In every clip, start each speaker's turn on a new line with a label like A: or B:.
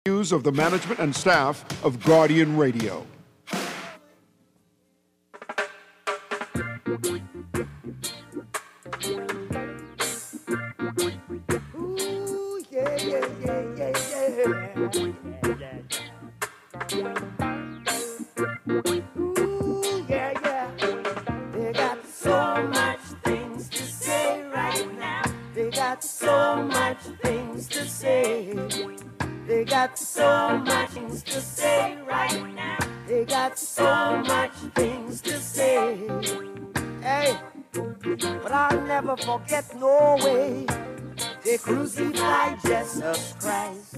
A: Views of the management and staff of Guardian Radio.
B: Ooh, yeah, yeah, yeah, yeah, Ooh, yeah, yeah. They got so much things to say right now. They got so much things to say. They got so much things to say right now. They got so much things to say. Hey, but I'll never forget no way they crucified Jesus Christ.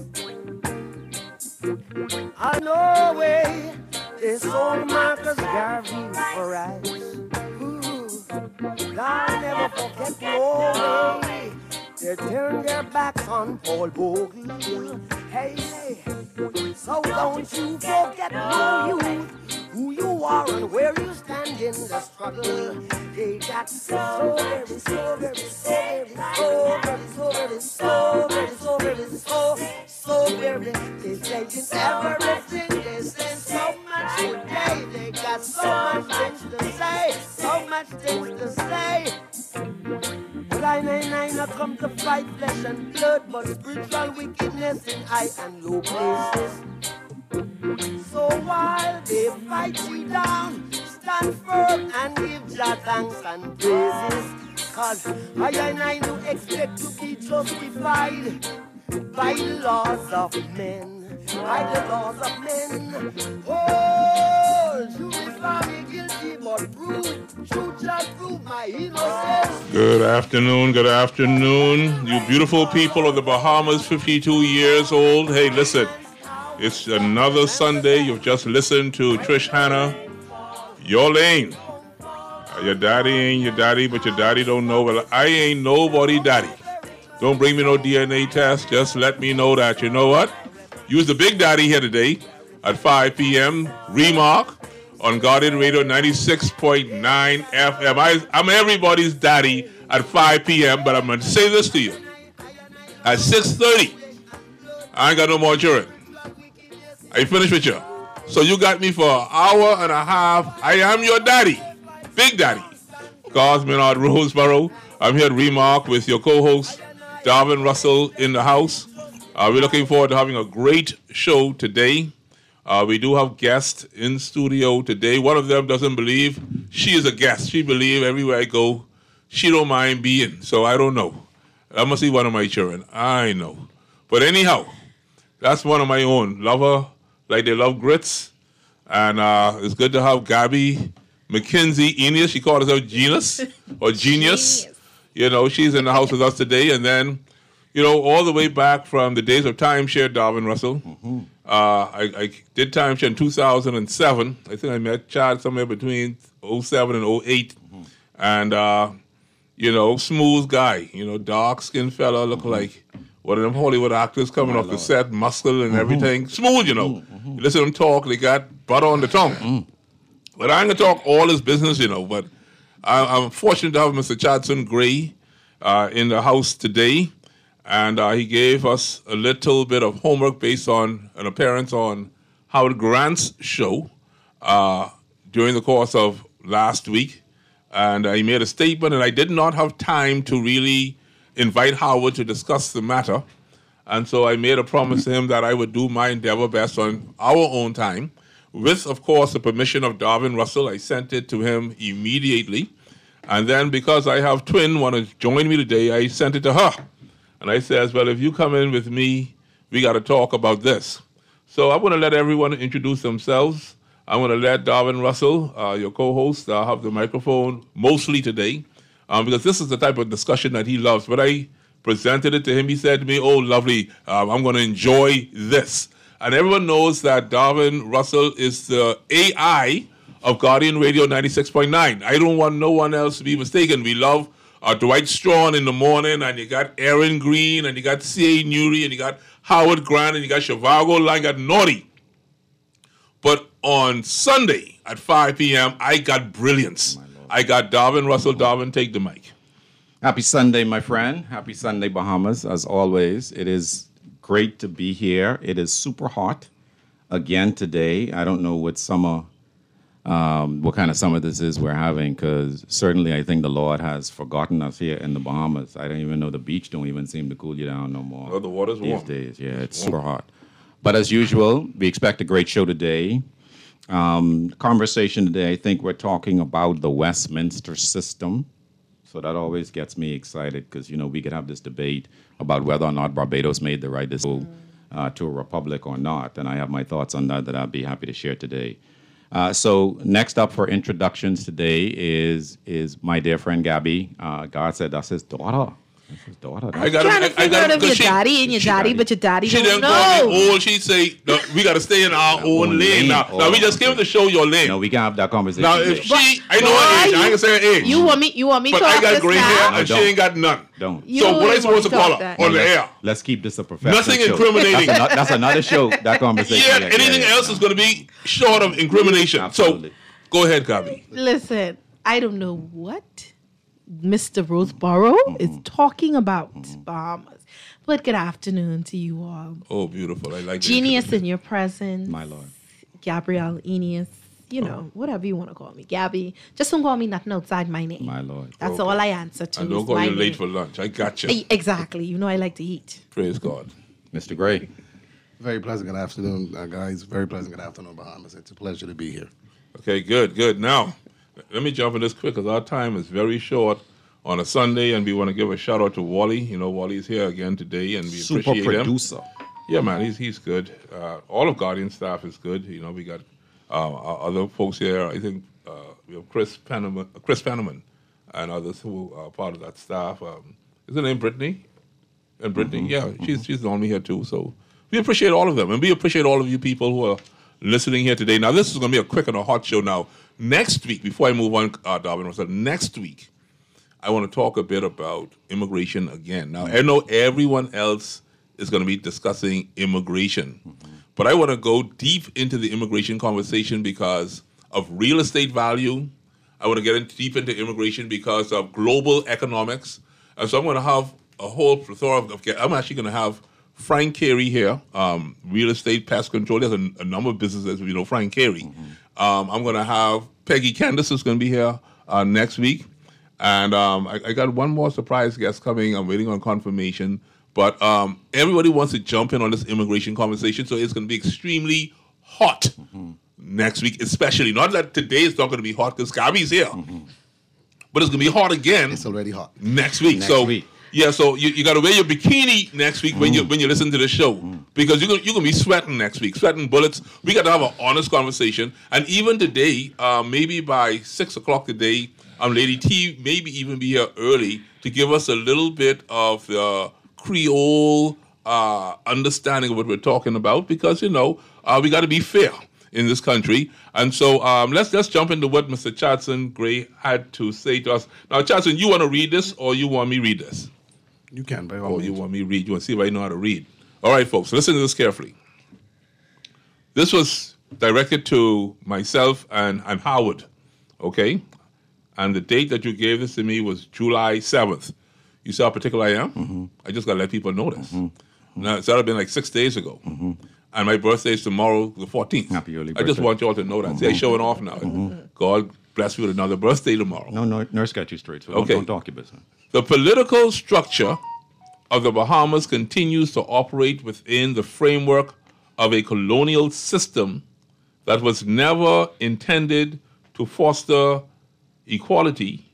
B: I know way they sold Marcus Garvey for rice. Ooh, I'll never forget no way they turned their backs on Paul Bogle. Hey, hey, so don't you forget who you are and where you stand in the struggle. They got so very, so very, so very, so very, so very, so very. They say everything. They say so much today. They got so much things to say, so much things to say. But I not come to fight flesh and blood, but spiritual wickedness in high and low places. So while they fight you down, stand firm and give Jah thanks and praises. Cause I do expect to be justified by the laws of men, by the laws of men. Oh, you may find me guilty, but true shall prove my innocence.
C: Good afternoon, you beautiful people of the Bahamas, 52 years old. Hey, listen, it's another Sunday. You've just listened to Trish Hanna, Your Lane. Your daddy ain't your daddy, but your daddy don't know. Well, I ain't nobody daddy. Don't bring me no DNA test. Just let me know that, you know what? Use the Big Daddy here today at 5 p.m. Remark on Guardian Radio 96.9 FM. I'm everybody's daddy at 5 p.m., but I'm going to say this to you. At 6:30, I ain't got no more children. I finished with you. So you got me for an hour and a half. I am your daddy, Big Daddy. Cosmin Ard Roseborough. I'm here at Remark with your co-host, Darvin Russell, in the house. We're looking forward to having a great show today. We do have guests in studio today. One of them doesn't believe she is a guest. She believes everywhere I go, she don't mind being. So I don't know. I must see one of my children. I know. But anyhow, that's one of my own. Love her like they love grits. And it's good to have Gabby McKenzie Enos. She called herself Genius or Genius. You know, she's in the house with us today. And then, you know, all the way back from the days of Timeshare, Darvin Russell. Mm-hmm. I did Timeshare in 2007. I think I met Chad somewhere between 07 and 08. Mm-hmm. And, you know, smooth guy. You know, dark-skinned fella, look like one of them Hollywood actors coming off the set, muscle and everything. Smooth, you know. You listen to them talk, they got butter on the tongue. But I ain't going to talk all his business, you know. But I'm fortunate to have Mr. Chadson Gray in the house today. And he gave us a little bit of homework based on an appearance on Howard Grant's show during the course of last week. And he made a statement, and I did not have time to really invite Howard to discuss the matter. And so I made a promise to him that I would do my endeavor best on our own time. With, of course, the permission of Darvin Russell, I sent it to him immediately. And then because I have twin want to join me today, I sent it to her. And I says, well, if you come in with me, we got to talk about this. So I want to let everyone introduce themselves. I want to let Darvin Russell, your co-host, have the microphone mostly today, because this is the type of discussion that he loves. But I presented it to him. He said to me, oh, lovely, I'm going to enjoy this. And everyone knows that Darvin Russell is the AI of Guardian Radio 96.9. I don't want no one else to be mistaken. We love Dwight Strachan in the morning, and you got Aaron Green, and you got C.A. Newry, and you got Howard Grant, and you got Shivago Line, you got Naughty. But on Sunday at 5 p.m., I got brilliance. I got Darvin Russell. Darvin, take the mic.
D: Happy Sunday, my friend. Happy Sunday, Bahamas. As always, it is great to be here. It is super hot again today. I don't know what kind of summer this is we're having, because certainly I think the Lord has forgotten us here in the Bahamas. I don't even know, the beach don't even seem to cool you down no more.
C: Oh, the water's
D: these
C: warm.
D: days. Yeah, it's super hot. But as usual, we expect a great show today. Conversation today, I think we're talking about the Westminster system. So that always gets me excited because, we could have this debate about whether or not Barbados made the right decision to a republic or not. And I have my thoughts on that I'd be happy to share today. So next up for introductions today is my dear friend Gabby. God said that's his daughter. That's his daughter.
E: I'm trying to figure out if your daddy and your daddy, but your daddy
C: She
E: don't
C: didn't call
E: know.
C: me old. She say, no, we got to stay in our own lane. Now we just came to show your lane.
D: No, we can have that conversation.
C: Now,
D: today.
C: if she, I know her age. I ain't gonna say her age.
E: You want me
C: but
E: to
C: I
E: talk
C: got
E: this
C: gray hair
E: now?
C: and she
D: don't.
C: ain't got none.
D: Don't.
E: You
C: So what
E: ain't
C: I supposed to
E: want
C: call
E: talk
C: her
E: that.
C: on the air?
D: Let's keep this a professional
C: Nothing
D: show.
C: incriminating.
D: That's another show, that conversation.
C: Yeah, anything else is going to be short of incrimination.
D: Absolutely.
C: So go ahead, Gabby.
E: Listen, I don't know what Mr. Roseborough is talking about Bahamas. But good afternoon to you all.
C: Oh, beautiful. I like that.
E: Genius in your presence.
D: My Lord.
E: Gabrielle Enius. Whatever you want to call me. Gabby. Just don't call me nothing outside my name.
D: My Lord.
E: That's all I answer to.
C: And don't
E: is
C: call
E: my
C: you late
E: name.
C: for lunch. I got you.
E: Exactly. I like to eat.
C: Praise God.
D: Mr. Gray.
F: Very pleasant good afternoon, guys. Very pleasant good afternoon, Bahamas. It's a pleasure to be here.
C: Okay, good. Now, let me jump in this quick because our time is very short on a Sunday, and we want to give a shout out to Wally. Wally's here again today, and we
D: Super
C: appreciate him.
D: producer.
C: Yeah, man, he's good. All of Guardian staff is good. We got our other folks here. I think we have Chris Penniman, and others who are part of that staff. Is her name Brittany? And Brittany, yeah, she's normally here too. So we appreciate all of them, and we appreciate all of you people who are listening here today. Now, this is going to be a quick and a hot show. Now, next week, before I move on, Darwin, next week, I want to talk a bit about immigration again. Now, I know everyone else is going to be discussing immigration, but I want to go deep into the immigration conversation because of real estate value. I want to get deep into immigration because of global economics. And so I'm going to have a whole plethora of I'm actually going to have Frank Carey here, real estate pest control. There's a number of businesses, Frank Carey. I'm going to have Peggy Candace is going to be here next week. And I got one more surprise guest coming. I'm waiting on confirmation. But everybody wants to jump in on this immigration conversation, so it's going to be extremely hot next week, especially. Not that today is not going to be hot because Gabby's here. But it's going to be hot again.
F: It's already hot.
C: Next week. Yeah, so you got to wear your bikini next week when you listen to the show because you're gonna be sweating next week, sweating bullets. We got to have an honest conversation, and even today, maybe by 6 o'clock today, Lady T maybe even be here early to give us a little bit of the Creole understanding of what we're talking about because we got to be fair in this country. And so let's jump into what Mr. Chadson Gray had to say to us. Now, Chadson, you want to read this or you want me to read this?
F: You can, by all
C: Oh,
F: means.
C: you want me to read? You want to see if I know how to read? All right, folks, listen to this carefully. This was directed to myself and Howard, okay? And the date that you gave this to me was July 7th. You see how particular I am? I just got to let people know this. Now, it's been like 6 days ago. And my birthday is tomorrow, the 14th.
D: Happy early
C: I just
D: birthday.
C: want you all to know that. See, I'm showing off now. God bless you with another birthday tomorrow.
D: No, nurse got you straight, so
C: Okay.
D: don't talk your business.
C: The political structure of the Bahamas continues to operate within the framework of a colonial system that was never intended to foster equality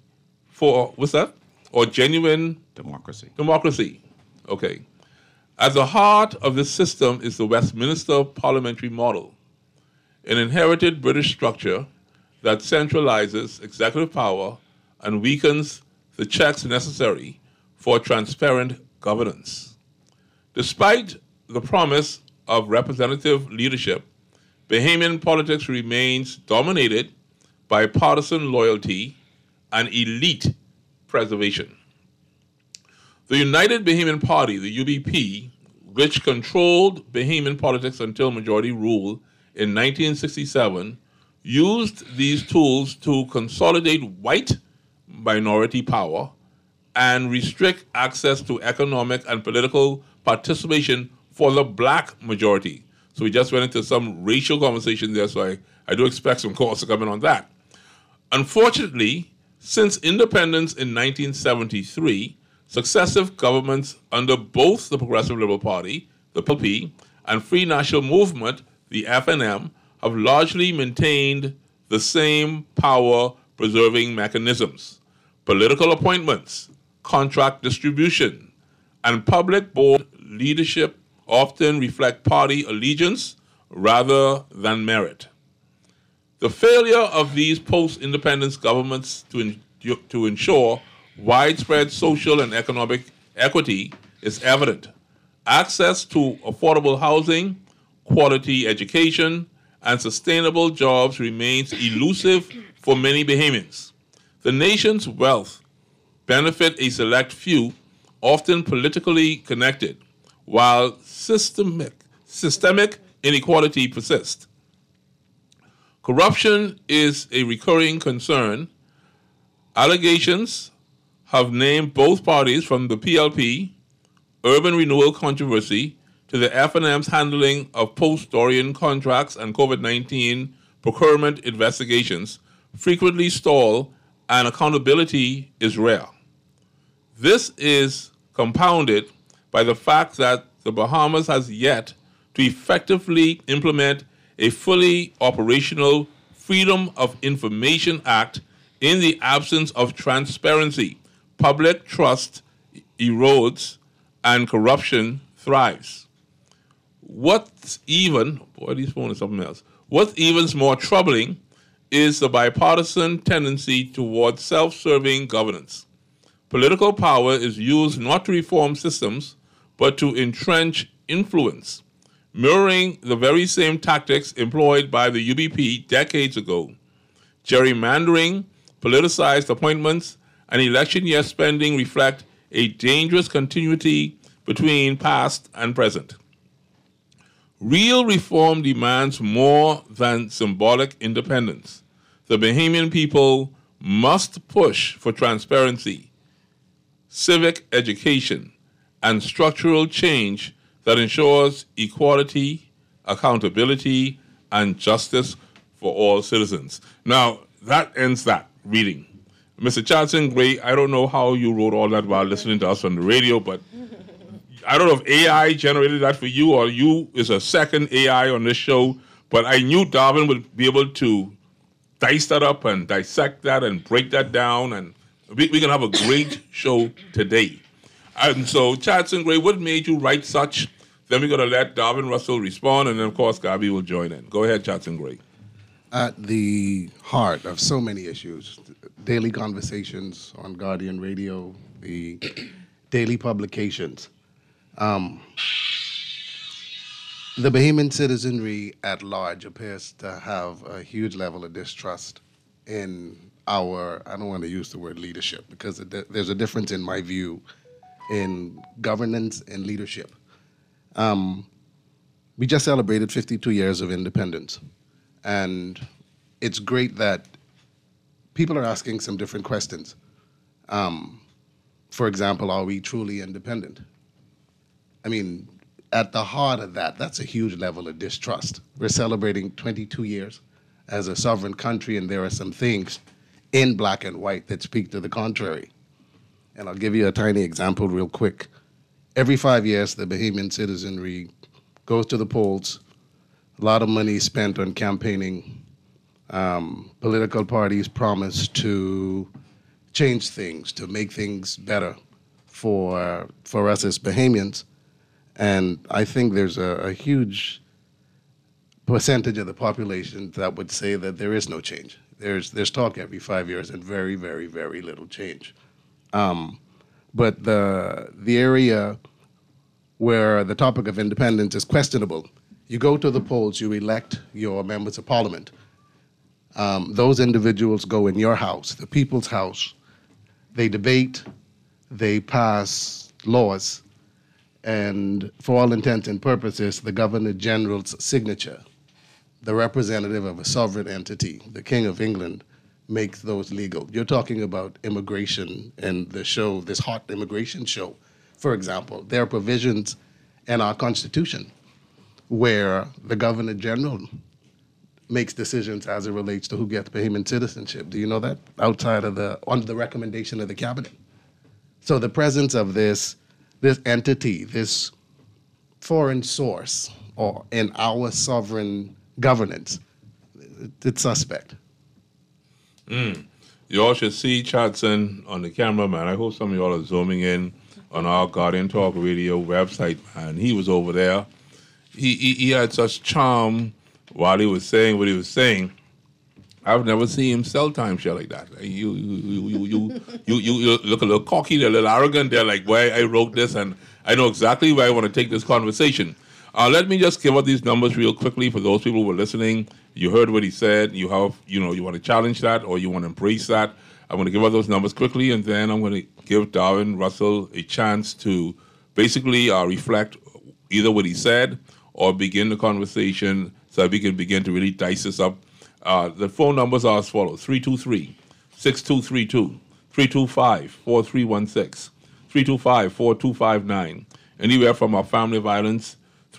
C: or genuine democracy. Okay. At the heart of this system is the Westminster parliamentary model, an inherited British structure that centralizes executive power and weakens the checks necessary for transparent governance. Despite the promise of representative leadership, Bahamian politics remains dominated by partisan loyalty and elite preservation. The United Bahamian Party, the UBP, which controlled Bahamian politics until majority rule in 1967, used these tools to consolidate white minority power and restrict access to economic and political participation for the black majority. So we just went into some racial conversation there, so I do expect some calls to come in on that. Unfortunately, since independence in 1973, successive governments under both the Progressive Liberal Party, the PLP, and Free National Movement, the FNM, have largely maintained the same power-preserving mechanisms: political appointments, contract distribution, and public board leadership often reflect party allegiance rather than merit. The failure of these post-independence governments to ensure widespread social and economic equity is evident. Access to affordable housing, quality education, and sustainable jobs remains elusive for many Bahamians. The nation's wealth benefit a select few, often politically connected, while systemic inequality persists. Corruption is a recurring concern. Allegations have named both parties, from the PLP, urban renewal controversy, to the FNM's handling of post-Dorian contracts and COVID-19 procurement investigations, frequently stall and accountability is rare. This is compounded by the fact that the Bahamas has yet to effectively implement a fully operational Freedom of Information Act. In the absence of transparency, public trust erodes and corruption thrives. What's even more troubling is the bipartisan tendency towards self-serving governance. Political power is used not to reform systems, but to entrench influence, mirroring the very same tactics employed by the UBP decades ago. Gerrymandering, politicized appointments, and election year spending reflect a dangerous continuity between past and present. Real reform demands more than symbolic independence. The Bahamian people must push for transparency, civic education, and structural change that ensures equality, accountability, and justice for all citizens. Now, that ends that reading. Mr. Charlton Gray, I don't know how you wrote all that while listening to us on the radio, but I don't know if AI generated that for you or you is a second AI on this show, but I knew Darwin would be able to dice that up and dissect that and break that down, and we're going to have a great show today. And so, Charlton Gray, what made you write such? Then we're going to let Darwin Russell respond, and then, of course, Gabi will join in. Go ahead, Charlton Gray.
F: At the heart of so many issues, daily conversations on Guardian Radio, the daily publications, the Bahamian citizenry at large appears to have a huge level of distrust in our, I don't want to use the word leadership, because there's a difference in my view in governance and leadership. We just celebrated 52 years of independence. And it's great that people are asking some different questions. For example, are we truly independent? I mean, at the heart of that, that's a huge level of distrust. We're celebrating 22 years as a sovereign country, and there are some things in black and white that speak to the contrary. And I'll give you a tiny example real quick. Every 5 years, the Bahamian citizenry goes to the polls. A lot of money spent on campaigning. Political parties promise to change things, to make things better for us as Bahamians. And I think there's a huge percentage of the population that would say that there is no change. There's talk every 5 years and very, very, very little change. But the area where the topic of independence is questionable, you go to the polls, you elect your members of parliament. Those individuals go in your house, the people's house. They debate, they pass laws, and for all intents and purposes, the Governor General's signature, the representative of a sovereign entity, the King of England, makes those legal. You're talking about immigration and the show, this hot immigration show, for example. There are provisions and our Constitution, where the Governor General makes decisions as it relates to who gets Bahamian citizenship. Do you know that? Outside of under the recommendation of the cabinet. So the presence of this entity, this foreign source, or in our sovereign governance, it's suspect.
C: You all should see Chadson on the camera, man. I hope some of y'all are zooming in on our Guardian Talk Radio website, man. He was over there. He had such charm while he was saying what he was saying. I've never seen him sell timeshare like that. You look a little cocky, a little arrogant. They're like, boy, I wrote this and I know exactly where I want to take this conversation. Let me just give out these numbers real quickly for those people who are listening. You heard what he said. You want to challenge that or you want to embrace that. I'm going to give out those numbers quickly, and then I'm going to give Darvin Russell a chance to basically reflect either what he said or begin the conversation so that we can begin to really dice this up. The phone numbers are as follows: 323-6232, 325-4316, 325-4259. Anywhere from our family violence,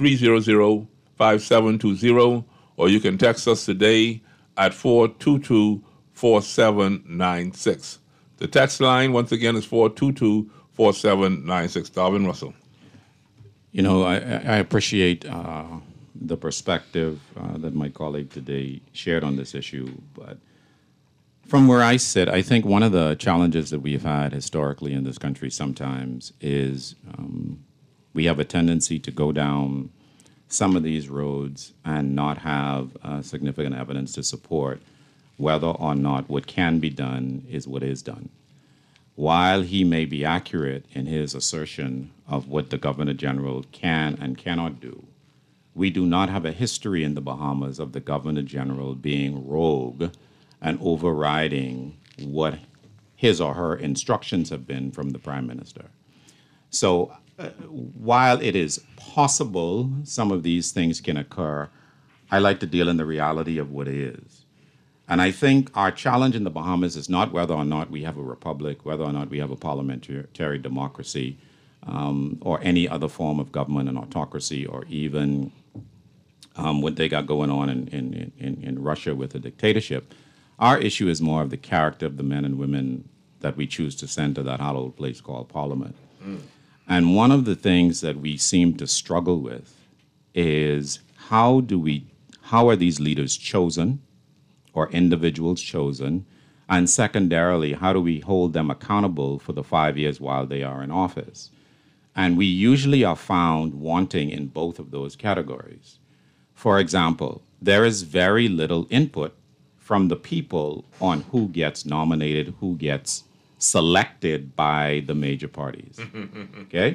C: 300-5720, or you can text us today at 422-4796. The text line, once again, is 422-4796. Darvin Russell.
D: You know, I appreciate the perspective that my colleague today shared on this issue, but from where I sit, I think one of the challenges that we've had historically in this country sometimes is we have a tendency to go down some of these roads and not have significant evidence to support whether or not what can be done is what is done. While he may be accurate in his assertion of what the Governor General can and cannot do, we do not have a history in the Bahamas of the Governor General being rogue and overriding what his or her instructions have been from the Prime Minister. So while it is possible some of these things can occur, I like to deal in the reality of what is. And I think our challenge in the Bahamas is not whether or not we have a republic, whether or not we have a parliamentary democracy, or any other form of government and autocracy, or even what they got going on in Russia with a dictatorship. Our issue is more of the character of the men and women that we choose to send to that hallowed place called Parliament. And one of the things that we seem to struggle with is how are these leaders chosen, or individuals chosen? And secondarily, how do we hold them accountable for the 5 years while they are in office? And we usually are found wanting in both of those categories. For example, there is very little input from the people on who gets nominated, who gets selected by the major parties. Okay?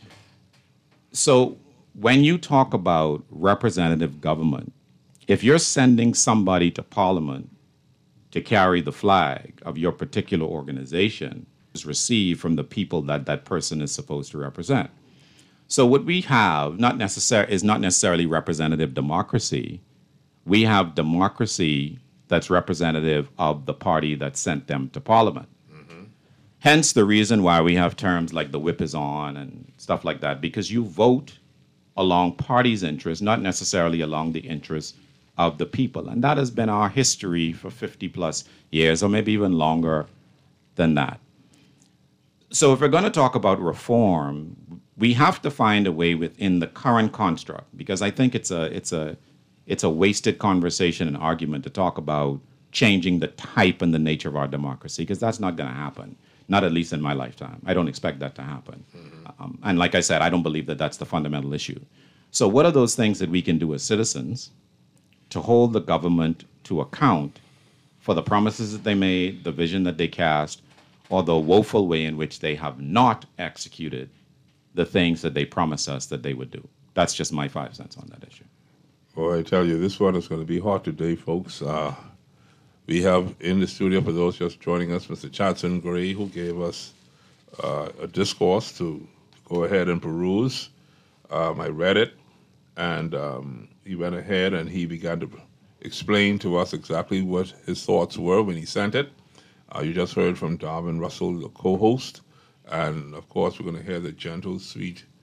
D: So when you talk about representative government, if you're sending somebody to Parliament to carry the flag of your particular organization, is received from the people that that person is supposed to represent. So what we have is not necessarily representative democracy. We have democracy that's representative of the party that sent them to Parliament. Hence the reason why we have terms like the whip is on and stuff like that, because you vote along party's interests, not necessarily along the interests of the people. And that has been our history for 50 plus years, or maybe even longer than that. So if we're going to talk about reform, we have to find a way within the current construct, because I think it's a wasted conversation and argument to talk about changing the type and the nature of our democracy, because that's not going to happen. Not at least in my lifetime. I don't expect that to happen. And like I said, I don't believe that that's the fundamental issue. So what are those things that we can do as citizens to hold the government to account for the promises that they made, the vision that they cast, or the woeful way in which they have not executed the things that they promised us that they would do? That's just my 5 cents on that issue.
C: Boy, I tell you, this one is going to be hot today, folks. We have in the studio, for those just joining us, Mr. Chadson Gray, who gave us a discourse to go ahead and peruse. I read it, and he went ahead and he began to explain to us exactly what his thoughts were when he sent it. You just heard from Darvin Russell, the co-host, and of course we're going to hear the gentle, sweet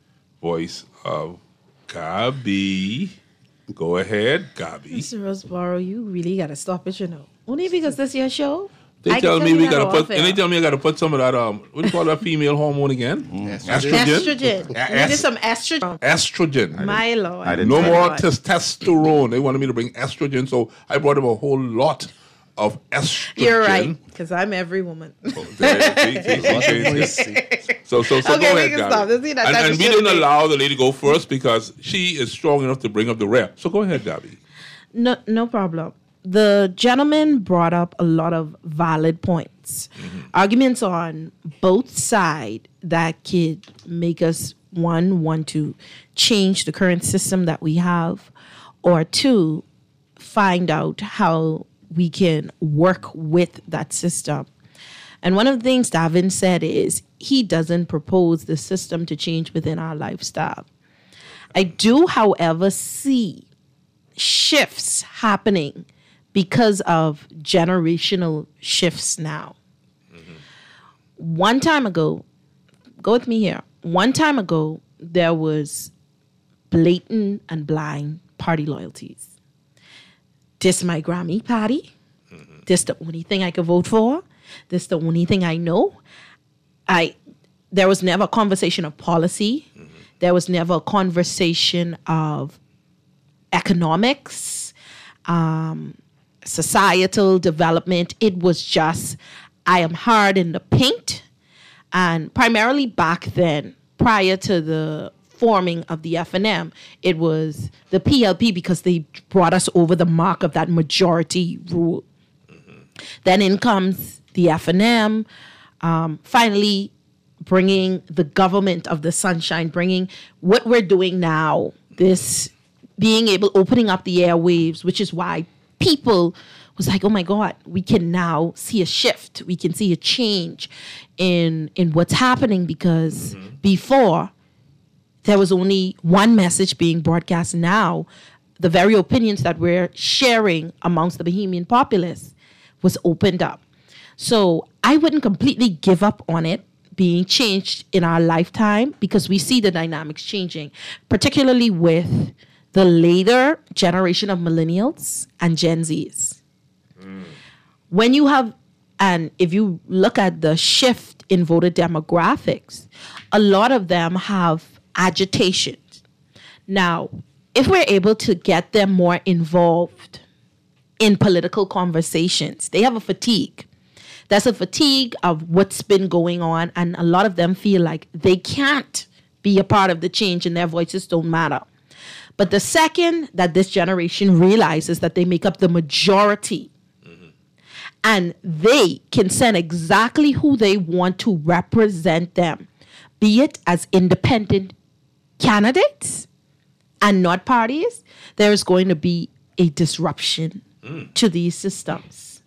C: voice of Gabi. Go ahead, Gabi.
E: Mr. Roseboro, you really got to stop it, Only because this is your show.
C: They tell me we gotta put, and they tell me I gotta put some of that what do you call that female hormone again?
E: Estrogen. You needed some estrogen.
C: Estrogen.
E: My Lord.
C: No more testosterone. They wanted me to bring estrogen, so I brought them a whole lot of estrogen.
E: You're right, because I'm every woman.
C: So go
E: Okay,
C: ahead,
E: we can
C: Gabi.
E: stop. This is that type
C: And
E: of
C: we
E: shit
C: didn't
E: again.
C: allow the lady to go first because she is strong enough to bring up the rear. So go ahead, Gabi.
E: No problem. The gentleman brought up a lot of valid points, arguments on both sides that could make us, one, want to change the current system that we have, or two, find out how we can work with that system. And one of the things Davin said is he doesn't propose the system to change within our lifestyle. I do, however, see shifts happening because of generational shifts now. One time ago, go with me here. One time ago, there was blatant and blind party loyalties. This my Grammy party. This the only thing I could vote for. This the only thing I know. There was never a conversation of policy. There was never a conversation of economics, societal development. It was just, I am hard in the paint. And primarily back then, prior to the forming of the FNM, it was the PLP because they brought us over the mark of that majority rule. Then in comes the FNM, finally bringing the government of the sunshine, bringing what we're doing now, this being able, opening up the airwaves, which is why people was like, oh my God, we can now see a shift. We can see a change in what's happening because before there was only one message being broadcast. Now, the very opinions that we're sharing amongst the Bahamian populace was opened up. So I wouldn't completely give up on it being changed in our lifetime because we see the dynamics changing, particularly with the later generation of millennials and Gen Zs. When you have, and if you look at the shift in voter demographics, a lot of them have agitation. Now, if we're able to get them more involved in political conversations, they have a fatigue. There's a fatigue of what's been going on, and a lot of them feel like they can't be a part of the change and their voices don't matter. But the second that this generation realizes that they make up the majority and they can send exactly who they want to represent them, be it as independent candidates and not parties, there's going to be a disruption to these systems.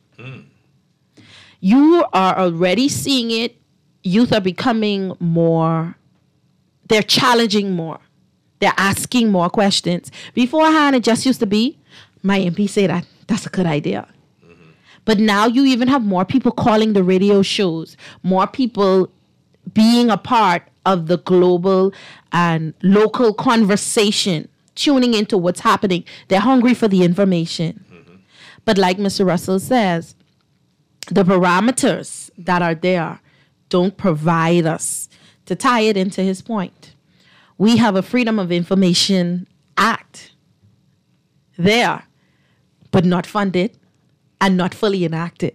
E: You are already seeing it. Youth are becoming more, they're challenging more. They're asking more questions. Beforehand, it just used to be, my MP say that, that's a good idea. But now you even have more people calling the radio shows, more people being a part of the global and local conversation, tuning into what's happening. They're hungry for the information. But like Mr. Russell says, the parameters that are there don't provide us. To tie it into his point, we have a Freedom of Information Act there, but not funded and not fully enacted.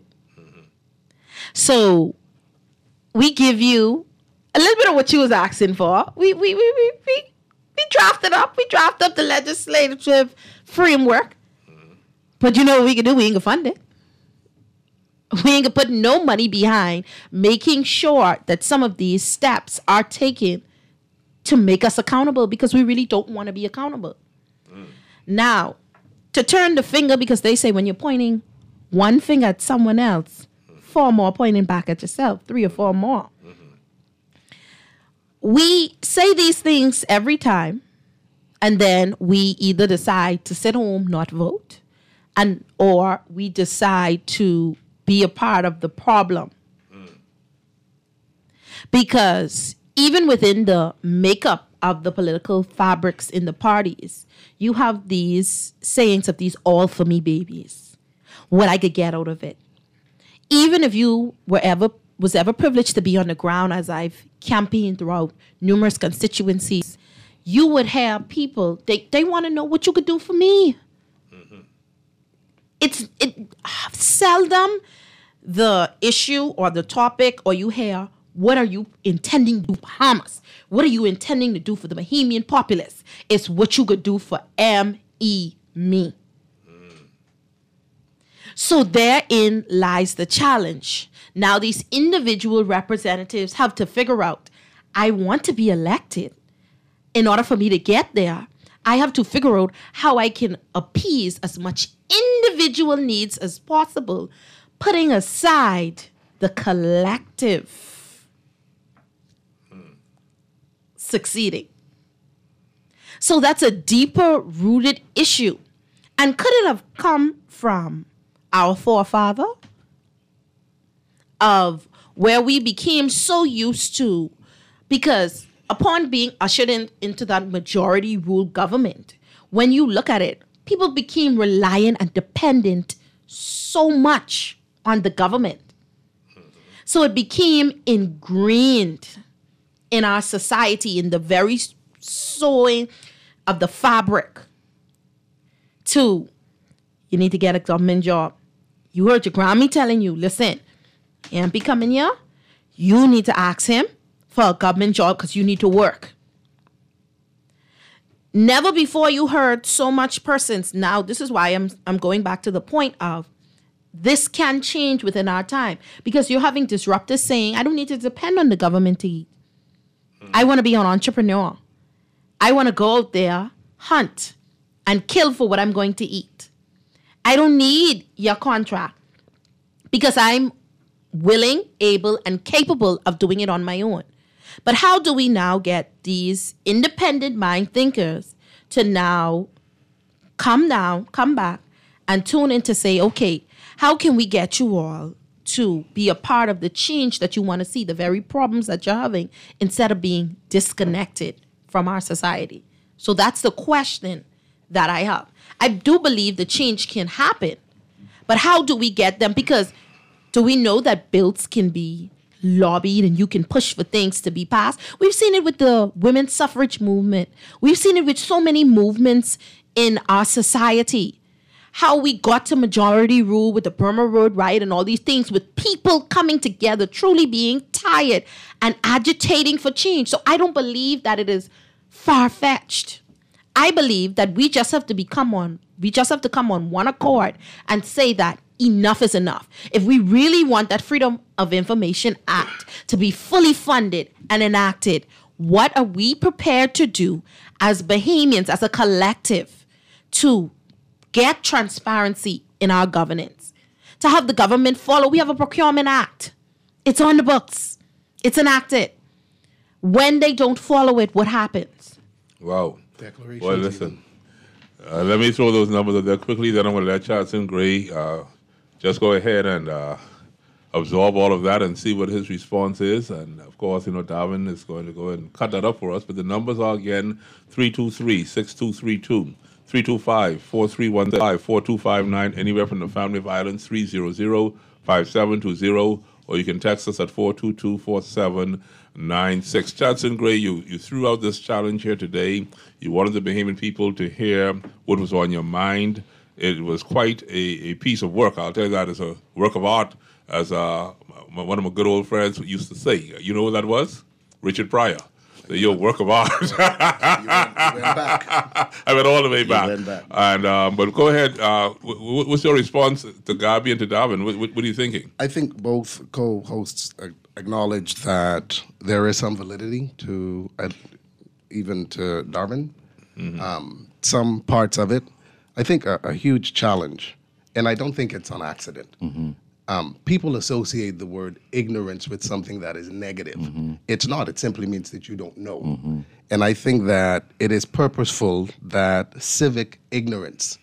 E: So we give you a little bit of what you was asking for. We drafted up. We drafted up the legislative framework. But you know what we can do? We ain't gonna fund it. We ain't gonna put no money behind making sure that some of these steps are taken to make us accountable because we really don't want to be accountable. Now, to turn the finger, because they say when you're pointing one finger at someone else, 4 more pointing back at yourself, 3 or 4 more. We say these things every time, and then we either decide to sit home, not vote, or we decide to be a part of the problem. Because even within the makeup of the political fabrics in the parties, you have these sayings of these all for me babies, what I could get out of it. Even if you was ever privileged to be on the ground, as I've campaigned throughout numerous constituencies, you would have people, they want to know what you could do for me. Mm-hmm. It's seldom the issue or the topic, or you hear, what are you intending to do for Bahamas? What are you intending to do for the Bahamian populace? It's what you could do for me. Mm. So therein lies the challenge. Now these individual representatives have to figure out, I want to be elected. In order for me to get there, I have to figure out how I can appease as much individual needs as possible, putting aside the collective succeeding. So that's a deeper rooted issue. And could it have come from our forefather? Of where we became so used to, because upon being ushered into that majority rule government, when you look at it, people became reliant and dependent so much on the government. So it became ingrained in our society, in the very sewing of the fabric, to, you need to get a government job. You heard your Grammy telling you, listen, Amp be coming here, you need to ask him for a government job because you need to work. Never before you heard so much persons. Now, this is why I'm going back to the point of this can change within our time, because you're having disruptors saying, I don't need to depend on the government to eat. I want to be an entrepreneur. I want to go out there, hunt, and kill for what I'm going to eat. I don't need your contract because I'm willing, able, and capable of doing it on my own. But how do we now get these independent mind thinkers to now come back, and tune in to say, okay, how can we get you all to be a part of the change that you want to see, the very problems that you're having, instead of being disconnected from our society? So that's the question that I have. I do believe the change can happen, but how do we get them? Because do we know that bills can be lobbied and you can push for things to be passed? We've seen it with the women's suffrage movement. We've seen it with so many movements in our society. How we got to majority rule with the Burma Road riot and all these things, with people coming together, truly being tired and agitating for change. So I don't believe that it is far-fetched. I believe that we just have to come on one accord and say that enough is enough. If we really want that Freedom of Information Act to be fully funded and enacted, what are we prepared to do as Bahamians, as a collective, to get transparency in our governance, to have the government follow? We have a Procurement Act. It's on the books. It's enacted. When they don't follow it, what happens?
C: Wow. Well, listen, let me throw those numbers out there quickly, then I'm going to let Chadson Gray just go ahead and absorb all of that and see what his response is. And, of course, Darwin is going to go and cut that up for us. But the numbers are, again, 323-6232, 325-4315, 4259, anywhere from the Family of Islands, 300-5720, or you can text us at 422-4796. Chadson Gray, you threw out this challenge here today. You wanted the Bahamian people to hear what was on your mind. It was quite a piece of work. I'll tell you that, as a work of art, as one of my good old friends used to say. You know what that was? Richard Pryor. Your work of art. You went back. I went all the way back. And but go ahead. What's your response to Gabi and to Darwin? What are you thinking?
F: I think both co-hosts acknowledge that there is some validity to even to Darwin. Mm-hmm. Some parts of it. I think a huge challenge, and I don't think it's on accident. Mm-hmm. People associate the word ignorance with something that is negative. Mm-hmm. It's not. It simply means that you don't know. Mm-hmm. And I think that it is purposeful that civic ignorance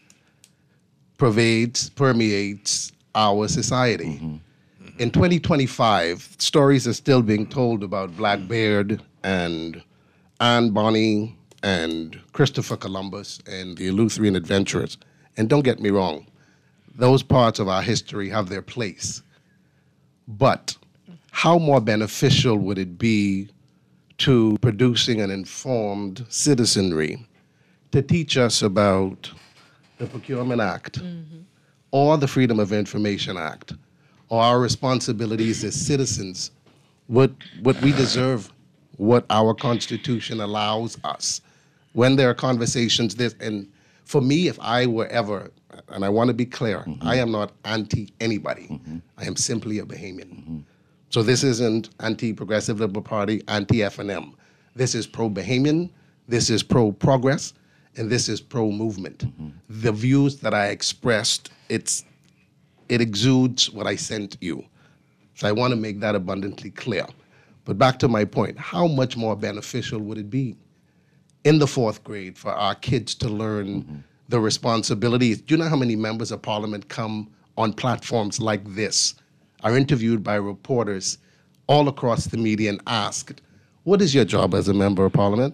F: permeates our society. Mm-hmm. In 2025, stories are still being told about Blackbeard and Anne Bonny and Christopher Columbus and the Eleutherian adventurers. And don't get me wrong, those parts of our history have their place. But how more beneficial would it be to producing an informed citizenry to teach us about the Procurement Act or the Freedom of Information Act or our responsibilities as citizens, what we deserve, what our Constitution allows us. When there are conversations, and for me, if I were ever, and I want to be clear, I am not anti-anybody. I am simply a Bahamian. So this isn't anti-Progressive Liberal Party, anti-FNM. This is pro-Bahamian, this is pro-progress, and this is pro-movement. The views that I expressed, it exudes what I sent you. So I want to make that abundantly clear. But back to my point, how much more beneficial would it be in the 4th grade for our kids to learn the responsibilities? Do you know how many members of parliament come on platforms like this, are interviewed by reporters all across the media and asked, what is your job as a member of parliament?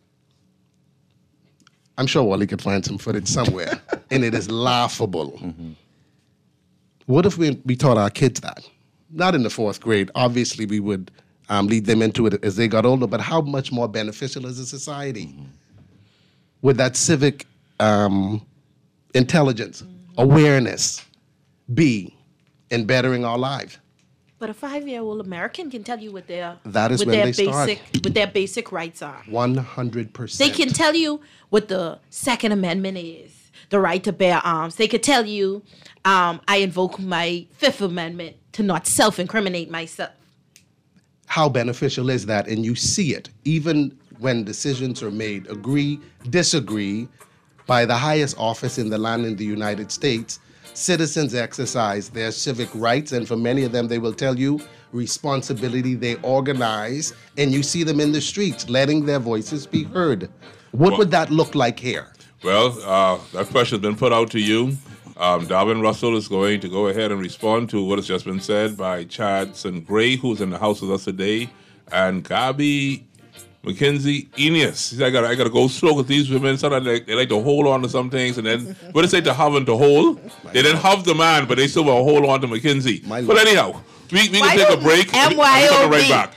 F: I'm sure Wally could find some footage somewhere, and it is laughable. What if we taught our kids that? Not in the 4th grade. Obviously, we would lead them into it as they got older, but how much more beneficial as a society would that civic intelligence, awareness be in bettering our lives?
E: But a 5-year-old American can tell you what their
F: That is when they start.
E: what their basic rights are.
F: 100%.
E: They can tell you what the Second Amendment is, the right to bear arms. They could tell you, I invoke my Fifth Amendment to not self-incriminate myself.
F: How beneficial is that? And you see it, even when decisions are made, agree, disagree, by the highest office in the land in the United States, citizens exercise their civic rights, and for many of them, they will tell you responsibility, they organize, and you see them in the streets letting their voices be heard. What would that look like here?
C: Well, that question has been put out to you. Darwin Russell is going to go ahead and respond to what has just been said by Chadson Gray, who's in the house with us today, and Gabi Mackenzie Eneas. He said, I gotta go slow with these women. Sometimes they like to hold on to some things, and then what they say to have and to hold. They didn't have the man, but they still will hold on to Mackenzie. But anyhow, we can take a break. And we'll come right back.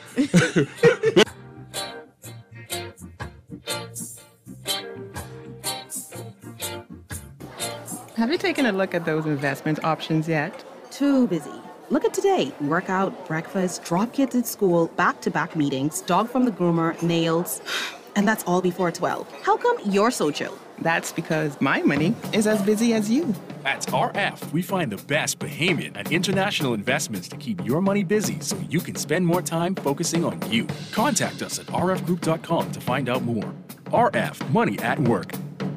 G: Have you taken a look at those investment options yet?
H: Too busy. Look at today. Workout, breakfast, drop kids at school, back-to-back meetings, dog from the groomer, nails. And that's all before 12. How come you're so chill?
G: That's because my money is as busy as you.
I: At RF, we find the best Bahamian and international investments to keep your money busy so you can spend more time focusing on you. Contact us at rfgroup.com to find out more. RF, money at work.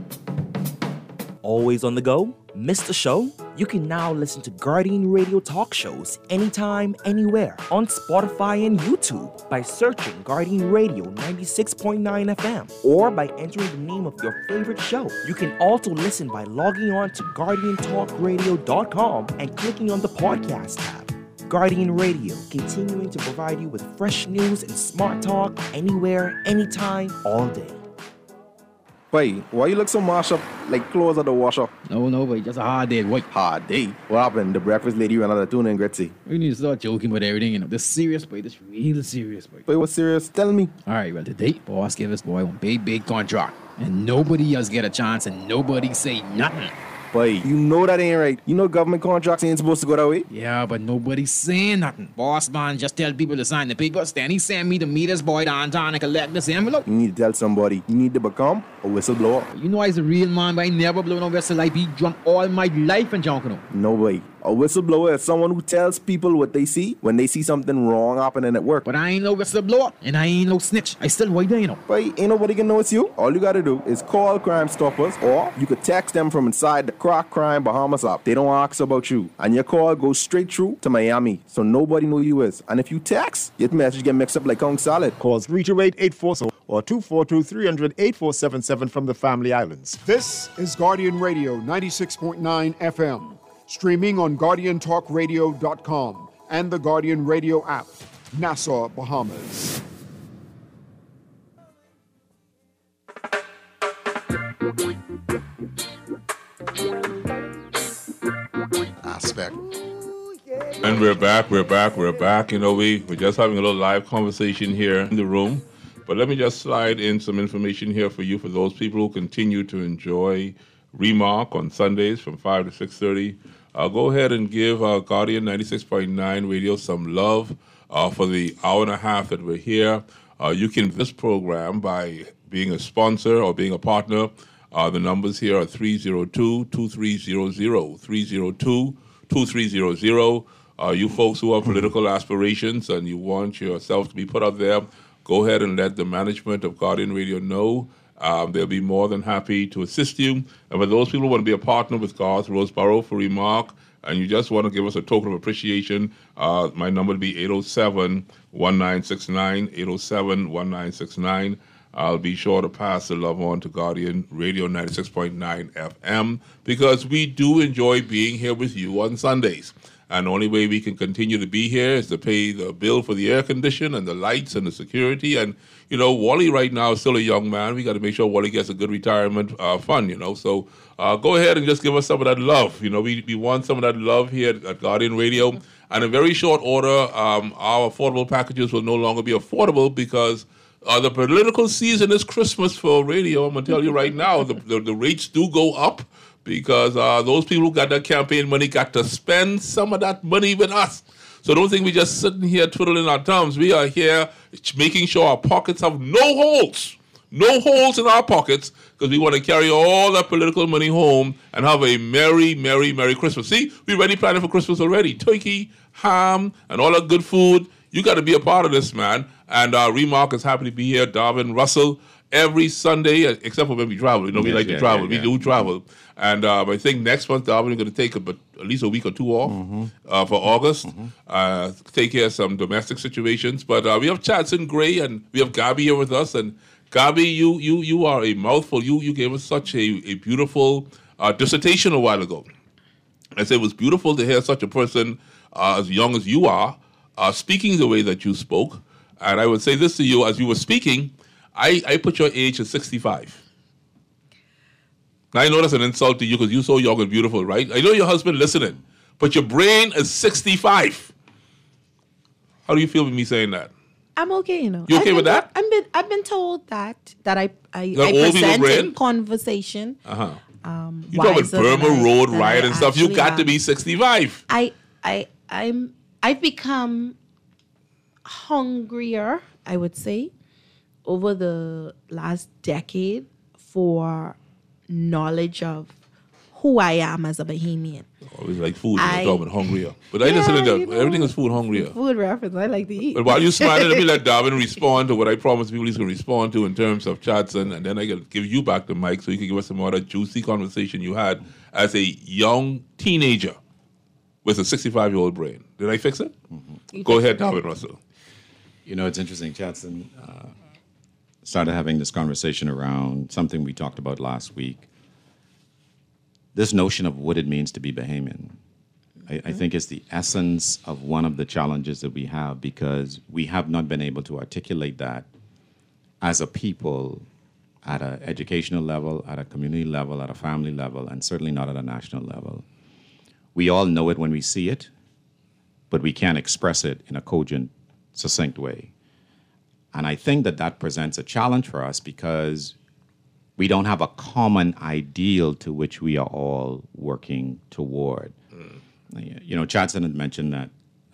J: Always on the go? Missed a show? You can now listen to Guardian Radio talk shows anytime, anywhere on Spotify and YouTube by searching Guardian Radio 96.9 FM or by entering the name of your favorite show. You can also listen by logging on to GuardianTalkRadio.com and clicking on the podcast tab. Guardian Radio, continuing to provide you with fresh news and smart talk anywhere, anytime, all day.
K: Boy, why you look so mashed up like clothes at the washer?
L: No, boy, just a hard day. What?
K: Hard day? What happened? The breakfast lady ran out of tuna and Gretzi.
L: We need to start joking about everything, you know. This serious, boy. This real serious, boy.
K: Boy, what's serious? Tell me.
L: All right, well, today, boss gave us, boy, one big contract. And nobody else get a chance and nobody say nothing.
K: Boy, you know that ain't right. You know government contracts ain't supposed to go that way.
L: Yeah, but nobody's saying nothing. Boss man just tell people to sign the papers. Then he send me to meet his boy downtown and collect this envelope.
K: You need to tell somebody. You need to become a whistleblower.
L: You know I's a real man, but I never blow no whistle. I be drunk all my life and junk, you know.
K: No way. A whistleblower is someone who tells people what they see when they see something wrong happening at work.
L: But I ain't no whistleblower, and I ain't no snitch. I still white there, you know.
K: But ain't nobody can know it's you. All you gotta do is call Crime Stoppers, or you could text them from inside the Crack Crime Bahamas app. They don't ask about you. And your call goes straight through to Miami, so nobody know you is. And if you text, your message get mixed up like Kong Salad.
M: Call 328-840 or 242-300-8477 from the Family Islands.
A: This is Guardian Radio 96.9 FM. Streaming on GuardianTalkRadio.com and the Guardian Radio app, Nassau, Bahamas.
F: respect.
C: And we're back. You know, we're just having a little live conversation here in the room. But let me just slide in some information here for you, for those people who continue to enjoy Remark on Sundays from 5 to 6:30. Go ahead and give Guardian 96.9 Radio some love for the hour and a half that we're here. You can this program by being a sponsor or being a partner. The numbers here are 302-2300, 302-2300. You folks who have political aspirations and you want yourself to be put out there, go ahead and let the management of Guardian Radio know. They'll be more than happy to assist you. And for those people who want to be a partner with Garth Roseborough for Remark, and you just want to give us a token of appreciation, my number would be 807-1969, 807-1969. I'll be sure to pass the love on to Guardian Radio 96.9 FM because we do enjoy being here with you on Sundays. And the only way we can continue to be here is to pay the bill for the air condition and the lights and the security. And, you know, Wally right now is still a young man. We got to make sure Wally gets a good retirement fund, you know. So go ahead and just give us some of that love. You know, we want some of that love here at Guardian Radio. And in very short order, our affordable packages will no longer be affordable because the political season is Christmas for radio. I'm going to tell you right now, the rates do go up because those people who got that campaign money got to spend some of that money with us. So don't think we're just sitting here twiddling our thumbs. We are here making sure our pockets have no holes in our pockets because we want to carry all that political money home and have a merry, merry, merry Christmas. See, we're already planning for Christmas already. Turkey, ham, and all that good food. You got to be a part of this, man. And Remark is happy to be here. Darwin Russell, every Sunday, except for when we travel. You know, we like to travel. We do travel. And I think next month, Darwin is going to take at least a week or two off for August. Take care of some domestic situations. But we have Chadson Gray and we have Gabi here with us. And Gabi, you are a mouthful. You gave us such a beautiful dissertation a while ago. I said it was beautiful to hear such a person as young as you are speaking the way that you spoke. And I would say this to you, as you were speaking, I put your age at 65. Now, I know that's an insult to you because you're so young and beautiful, right? I know your husband listening, but your brain is 65. How do you feel with me saying that?
E: I'm okay, you know.
C: You okay with that?
E: I've been told that I
C: old
E: present
C: people
E: in conversation.
C: You talk about Burma Road riot and stuff. You got to be 65.
E: I've become hungrier, I would say, over the last decade for knowledge of who I am as a Bahamian.
C: Always like food. You're talking about hungrier. But I listen to that. You know, everything is food hungrier.
E: Food reference. I like to eat.
C: But while you're smiling, let me let Darwin respond to what I promised people he's going to respond to in terms of Chadson, and then I can give you back the mic so you can give us some more of that juicy conversation you had as a young teenager with a 65-year-old brain. Did I fix it? Go ahead, Darwin Russell.
D: You know, it's interesting. Chadson started having this conversation around something we talked about last week. This notion of what it means to be Bahamian. I think is the essence of one of the challenges that we have because we have not been able to articulate that as a people at an educational level, at a community level, at a family level, and certainly not at a national level. We all know it when we see it, but we can't express it in a cogent, succinct way. And I think that presents a challenge for us because we don't have a common ideal to which we are all working toward. You know, Chadson had mentioned that,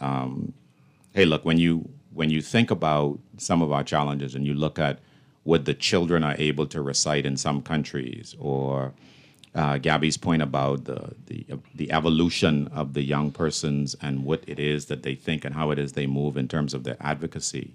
D: hey, look, when you think about some of our challenges and you look at what the children are able to recite in some countries, or Gabby's point about the evolution of the young persons and what it is that they think and how it is they move in terms of their advocacy,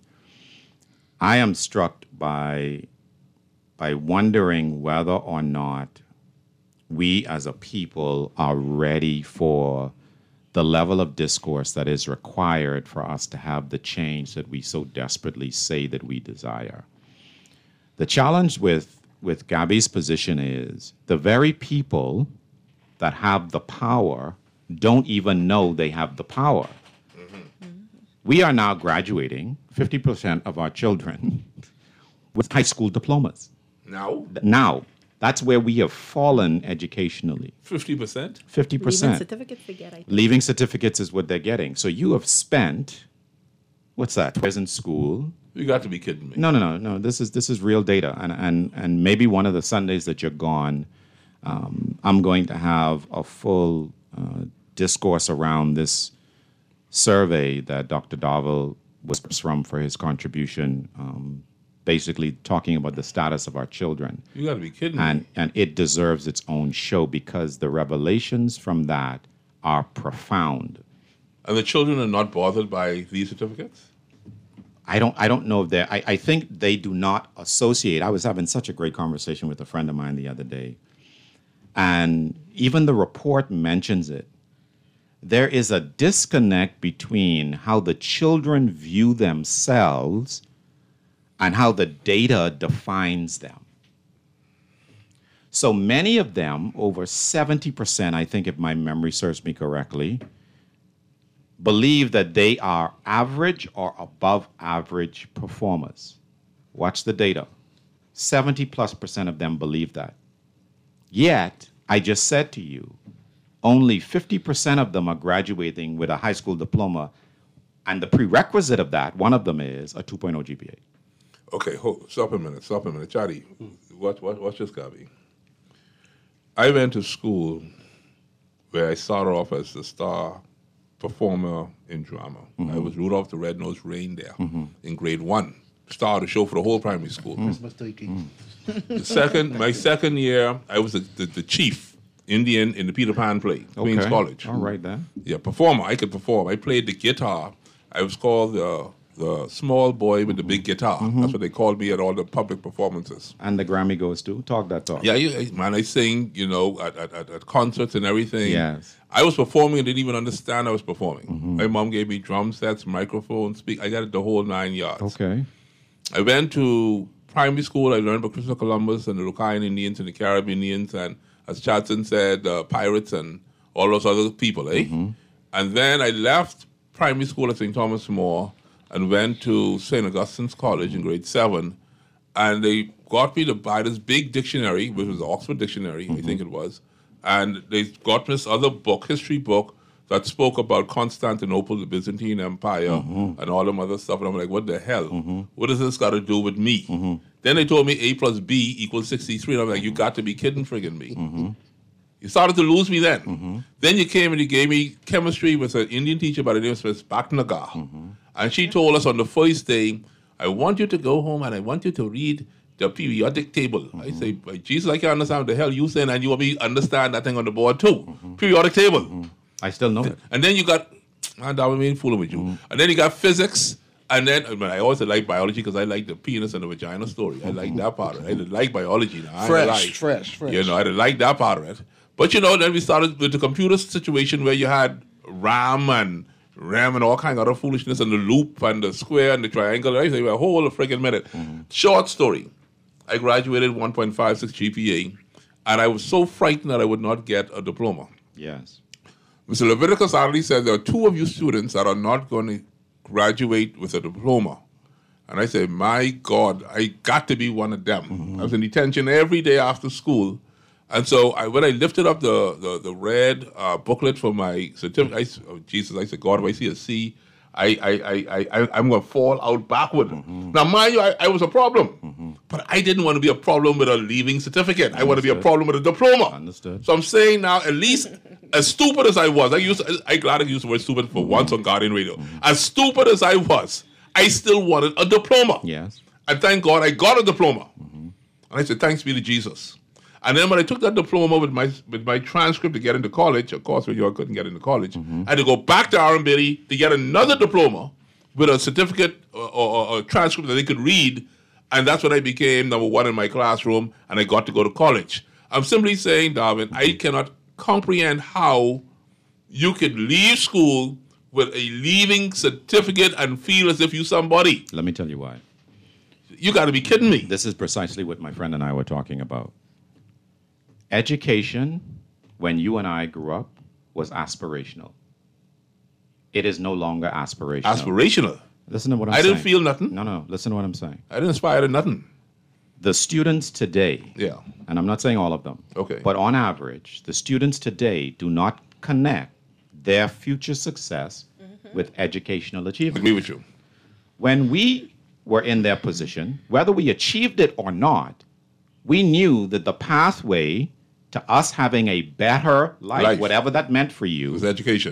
D: I am struck by wondering whether or not we as a people are ready for the level of discourse that is required for us to have the change that we so desperately say that we desire. The challenge with Gabby's position is the very people that have the power don't even know they have the power. We are now graduating 50% of our children with high school diplomas.
C: Now?
D: Now. That's where we have fallen educationally.
C: 50%?
D: 50%.
E: Leaving certificates they get, I think.
D: Leaving certificates is what they're getting. So you have spent, what's that? Years in school.
C: You got to be kidding me.
D: No. This is real data, and maybe one of the Sundays that you're gone, I'm going to have a full discourse around this survey that Dr. Darville was from for his contribution, basically talking about the status of our children.
C: You got to be kidding me.
D: And it deserves its own show because the revelations from that are profound.
C: And the children are not bothered by these certificates?
D: I don't know if they're, I think they do not associate. I was having such a great conversation with a friend of mine the other day. And even the report mentions it. There is a disconnect between how the children view themselves and how the data defines them. So many of them, over 70%, I think if my memory serves me correctly, believe that they are average or above average performers. Watch the data. 70+% of them believe that. Yet, I just said to you, only 50% of them are graduating with a high school diploma, and the prerequisite of that, one of them is a 2.0 GPA.
C: Okay, stop a minute. Chadi, watch this, Gabi. I went to school where I started off as the star performer in drama. I was Rudolph the Red-Nosed Reindeer in grade 1. Started the show for the whole primary school. My second year, I was the chief Indian in the Peter Pan play, Queen's College.
D: All right, then.
C: Yeah, performer. I could perform. I played the guitar. I was called the small boy with the big guitar. That's what they called me at all the public performances.
D: And the Grammy goes to? Talk that talk.
C: Yeah, man, I sing, at concerts and everything.
D: Yes.
C: I was performing and didn't even understand I was performing. My mom gave me drum sets, microphones, I got it the whole 9 yards.
D: Okay.
C: I went to primary school. I learned about Christopher Columbus and the Lucayan Indians and the Caribbean Indians and, as Chadson said, pirates and all those other people, And then I left primary school at St. Thomas More and went to St. Augustine's College in grade 7. And they got me to buy this big dictionary, which was the Oxford Dictionary, I think it was. And they got me this other book, history book, that spoke about Constantinople, the Byzantine Empire, and all them other stuff. And I'm like, what the hell? What does this got to do with me? Then they told me A plus B equals 63. And I'm like, you got to be kidding friggin' me. You started to lose me then. Then you came and you gave me chemistry with an Indian teacher by the name of Miss Bhatnagar. And she told us on the first day, I want you to go home and I want you to read the periodic table. I say, Jesus, I can't understand what the hell you saying, and you want me to understand that thing on the board too. Periodic table.
D: I still know it.
C: And then you got, that was me fooling with you. And then you got physics. And then, I also like biology because I like the penis and the vagina story. I like that part of it. I didn't like biology now.
F: Fresh.
C: I didn't like that part of it. But then we started with the computer situation where you had RAM and all kind of other foolishness and the loop and the square and the triangle. I say, a whole friggin' minute. Short story. I graduated 1.56 GPA, and I was so frightened that I would not get a diploma.
D: Yes.
C: Mr. Leviticus already said there are 2 of you students that are not going to graduate with a diploma. And I said, my God, I got to be one of them. I was in detention every day after school. And so when I lifted up the red booklet for my certificate, I said, God, if I see a C, I'm going to fall out backward. Now, mind you, I was a problem. But I didn't want to be a problem with a leaving certificate. I want to be a problem with a diploma.
D: Understood.
C: So I'm saying now, at least as stupid as I was, I'm glad I used the word stupid for once on Guardian Radio. As stupid as I was, I still wanted a diploma.
D: Yes.
C: And thank God I got a diploma. And I said, thanks be to Jesus. And then when I took that diploma with my transcript to get into college, of course, when you couldn't get into college, I had to go back to R&B to get another diploma with a certificate or a transcript that they could read. And that's when I became number 1 in my classroom, and I got to go to college. I'm simply saying, Darwin, I cannot comprehend how you could leave school with a leaving certificate and feel as if you're somebody.
D: Let me tell you why.
C: You got to be kidding me.
D: This is precisely what my friend and I were talking about. Education, when you and I grew up, was aspirational. It is no longer aspirational.
C: Aspirational?
D: Listen to what I'm saying.
C: I didn't feel nothing.
D: No. Listen to what I'm saying.
C: I didn't aspire to nothing.
D: The students today,
C: Yeah.
D: and I'm not saying all of them,
C: Okay.
D: but on average, the students today do not connect their future success with educational achievement.
C: Agree with you.
D: When we were in their position, whether we achieved it or not, we knew that the pathway to us having a better life, whatever that meant for you,
C: was education.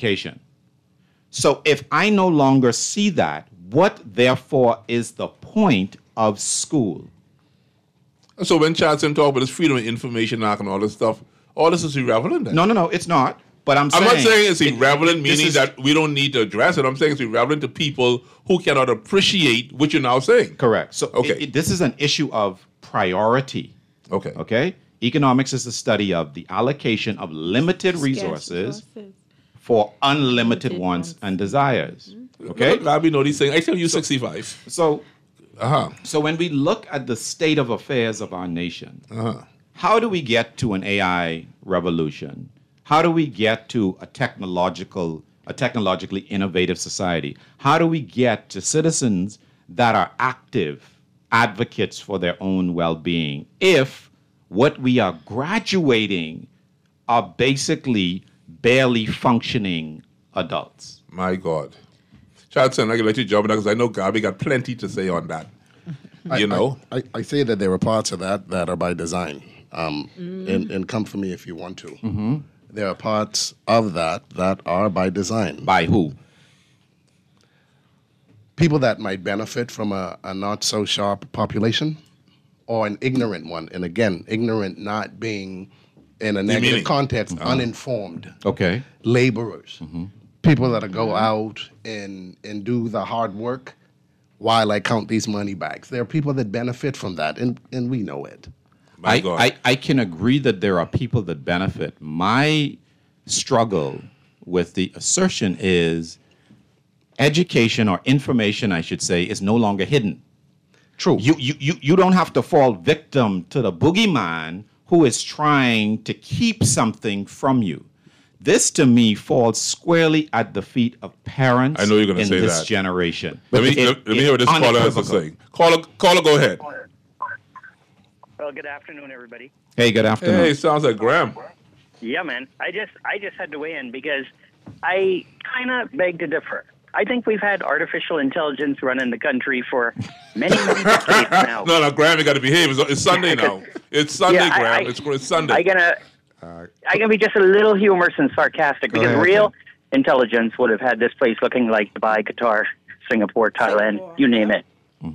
D: So if I no longer see that, what therefore is the point of school?
C: So when Charlton talk about this freedom of information act and all this stuff, all this is irrelevant then?
D: No, it's not. But I'm
C: not saying it's irrelevant, meaning
D: is,
C: that we don't need to address it. I'm saying it's irrelevant to people who cannot appreciate what you're now saying.
D: Correct. So
C: okay.
D: This is an issue of priority.
C: Okay.
D: Okay? Economics is the study of the allocation of limited resources for unlimited wants and desires. Okay?
C: Gabby know these things. I tell you 65.
D: So when we look at the state of affairs of our nation, how do we get to an AI revolution? How do we get to a technologically innovative society? How do we get to citizens that are active advocates for their own well-being if what we are graduating are basically barely functioning adults?
C: My God. Charlton, I can let you jump on that because I know Gabby got plenty to say on that.
F: I say that there are parts of that are by design. And come for me if you want to.
D: Mm-hmm.
F: There are parts of that are by design.
D: By who?
F: People that might benefit from a not so sharp population or an ignorant one. And again, ignorant not being in a negative context, uninformed.
D: Okay.
F: Laborers. People that go out and do the hard work while I count these money bags. There are people that benefit from that, and we know it.
D: I can agree that there are people that benefit. My struggle with the assertion is education or information, I should say, is no longer hidden.
F: True.
D: You don't have to fall victim to the boogeyman who is trying to keep something from you. This, to me, falls squarely at the feet of parents
C: I know you're going to say
D: in this
C: that.
D: generation.
C: Let me hear what this caller has to say. Caller, go ahead.
N: Well, good afternoon, everybody.
D: Hey, good afternoon.
C: Hey, sounds like Graham.
N: Yeah, man. I just had to weigh in because I kind of beg to differ. I think we've had artificial intelligence running the country for many decades now.
C: No, Graham, you got to behave. It's Sunday now. It's Sunday, Graham. It's Sunday.
N: I'm gonna be just a little humorous and sarcastic because real intelligence would have had this place looking like Dubai, Qatar, Singapore, Thailand, you name it.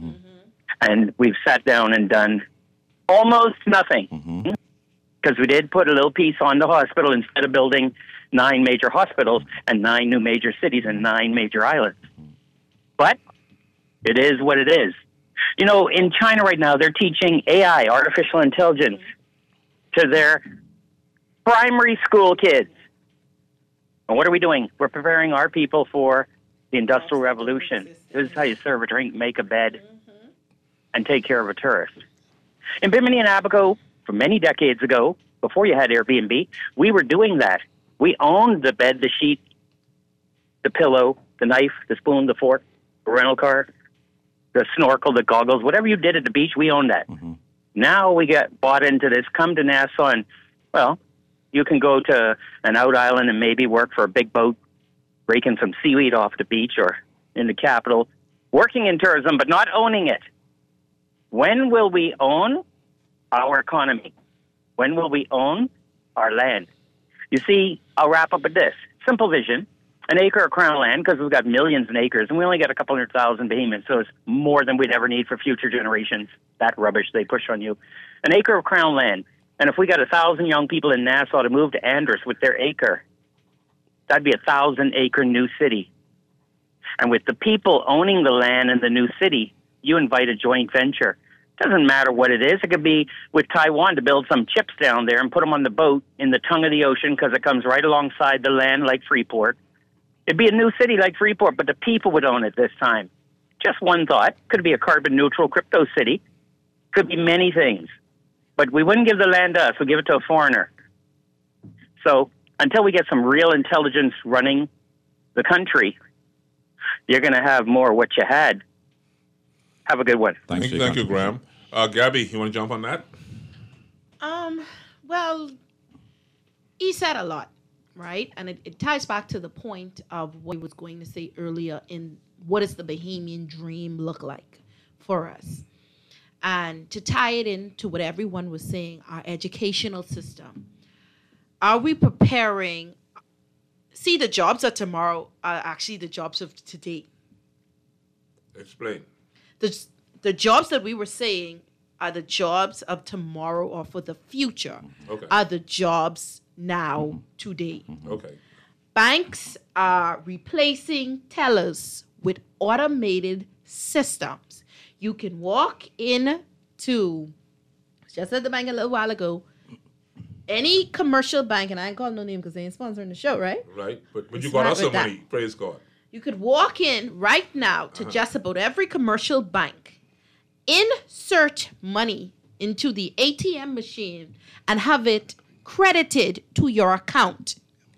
N: And we've sat down and done almost nothing. Because we did put a little piece on the hospital instead of building 9 major hospitals and 9 new major cities and 9 major islands. But it is what it is. You know, in China right now, they're teaching AI, artificial intelligence, to their primary school kids. And what are we doing? We're preparing our people for the Industrial Revolution. This is how you serve a drink, make a bed, and take care of a tourist. In Bimini and Abaco, from many decades ago, before you had Airbnb, we were doing that. We owned the bed, the sheet, the pillow, the knife, the spoon, the fork, the rental car, the snorkel, the goggles, whatever you did at the beach, we owned that. Now we get bought into this, come to Nassau, and, well, you can go to an out island and maybe work for a big boat, raking some seaweed off the beach or in the capital, working in tourism, but not owning it. When will we own our economy? When will we own our land? You see, I'll wrap up with this. Simple vision. An acre of crown land, because we've got millions of acres, and we only got a couple 100,000 behemoths, so it's more than we'd ever need for future generations. That rubbish they push on you. An acre of crown land. And if we got 1,000 young people in Nassau to move to Andros with their acre, that'd be a 1,000-acre new city. And with the people owning the land in the new city, you invite a joint venture. Doesn't matter what it is. It could be with Taiwan to build some chips down there and put them on the boat in the tongue of the ocean because it comes right alongside the land like Freeport. It'd be a new city like Freeport, but the people would own it this time. Just one thought. Could be a carbon-neutral crypto city. Could be many things. But we wouldn't give the land to us. We'll give it to a foreigner. So until we get some real intelligence running the country, you're going to have more what you had. Have a good one.
C: Thank you, Graham. Gabby, you want to jump on that?
E: Well, he said a lot, right? And it ties back to the point of what I was going to say earlier in what does the Bahamian dream look like for us? And to tie it into what everyone was saying, our educational system. Are we preparing? See, the jobs of tomorrow are actually the jobs of today.
C: Explain.
E: The jobs that we were saying are the jobs of tomorrow or for the future.
C: Okay.
E: Are the jobs now, today.
C: Okay.
E: Banks are replacing tellers with automated systems. You can walk in to, just at the bank a little while ago, any commercial bank, and I ain't calling no name because they ain't sponsoring the show, right?
C: Right. But
E: It's
C: you got
E: not
C: us
E: with
C: some
E: that.
C: money. Praise God.
E: You could walk in right now to just about every commercial bank, insert money into the ATM machine, and have it credited to your account.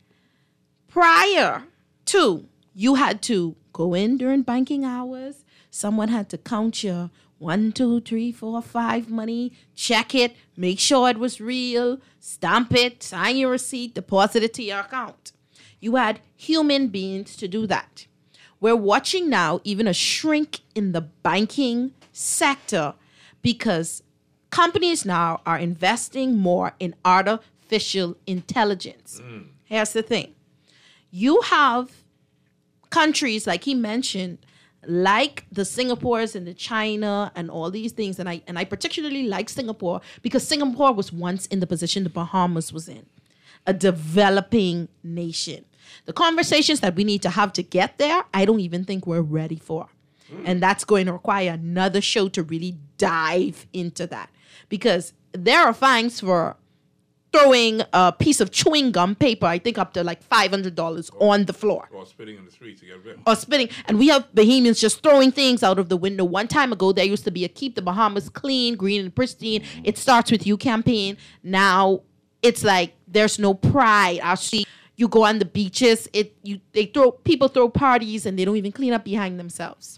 E: Prior to, you had to go in during banking hours. Someone had to count your 1, 2, 3, 4, 5 money, check it, make sure it was real, stamp it, sign your receipt, deposit it to your account. You had human beings to do that. We're watching now even a shrink in the banking sector because companies now are investing more in artificial intelligence. Here's the thing. You have countries, like he mentioned, like the Singapores and the China and all these things. And I particularly like Singapore because Singapore was once in the position the Bahamas was in, a developing nation. The conversations that we need to have to get there, I don't even think we're ready for. And that's going to require another show to really dive into that. Because there are fines for throwing a piece of chewing gum paper, I think up to like $500 on the floor.
C: Or spitting in the street to get rid.
E: Or spitting. And we have Bahamians just throwing things out of the window. One time ago, there used to be a Keep the Bahamas Clean, Green and Pristine. It starts with you campaign. Now it's like there's no pride. I see you go on the beaches. People throw parties and they don't even clean up behind themselves.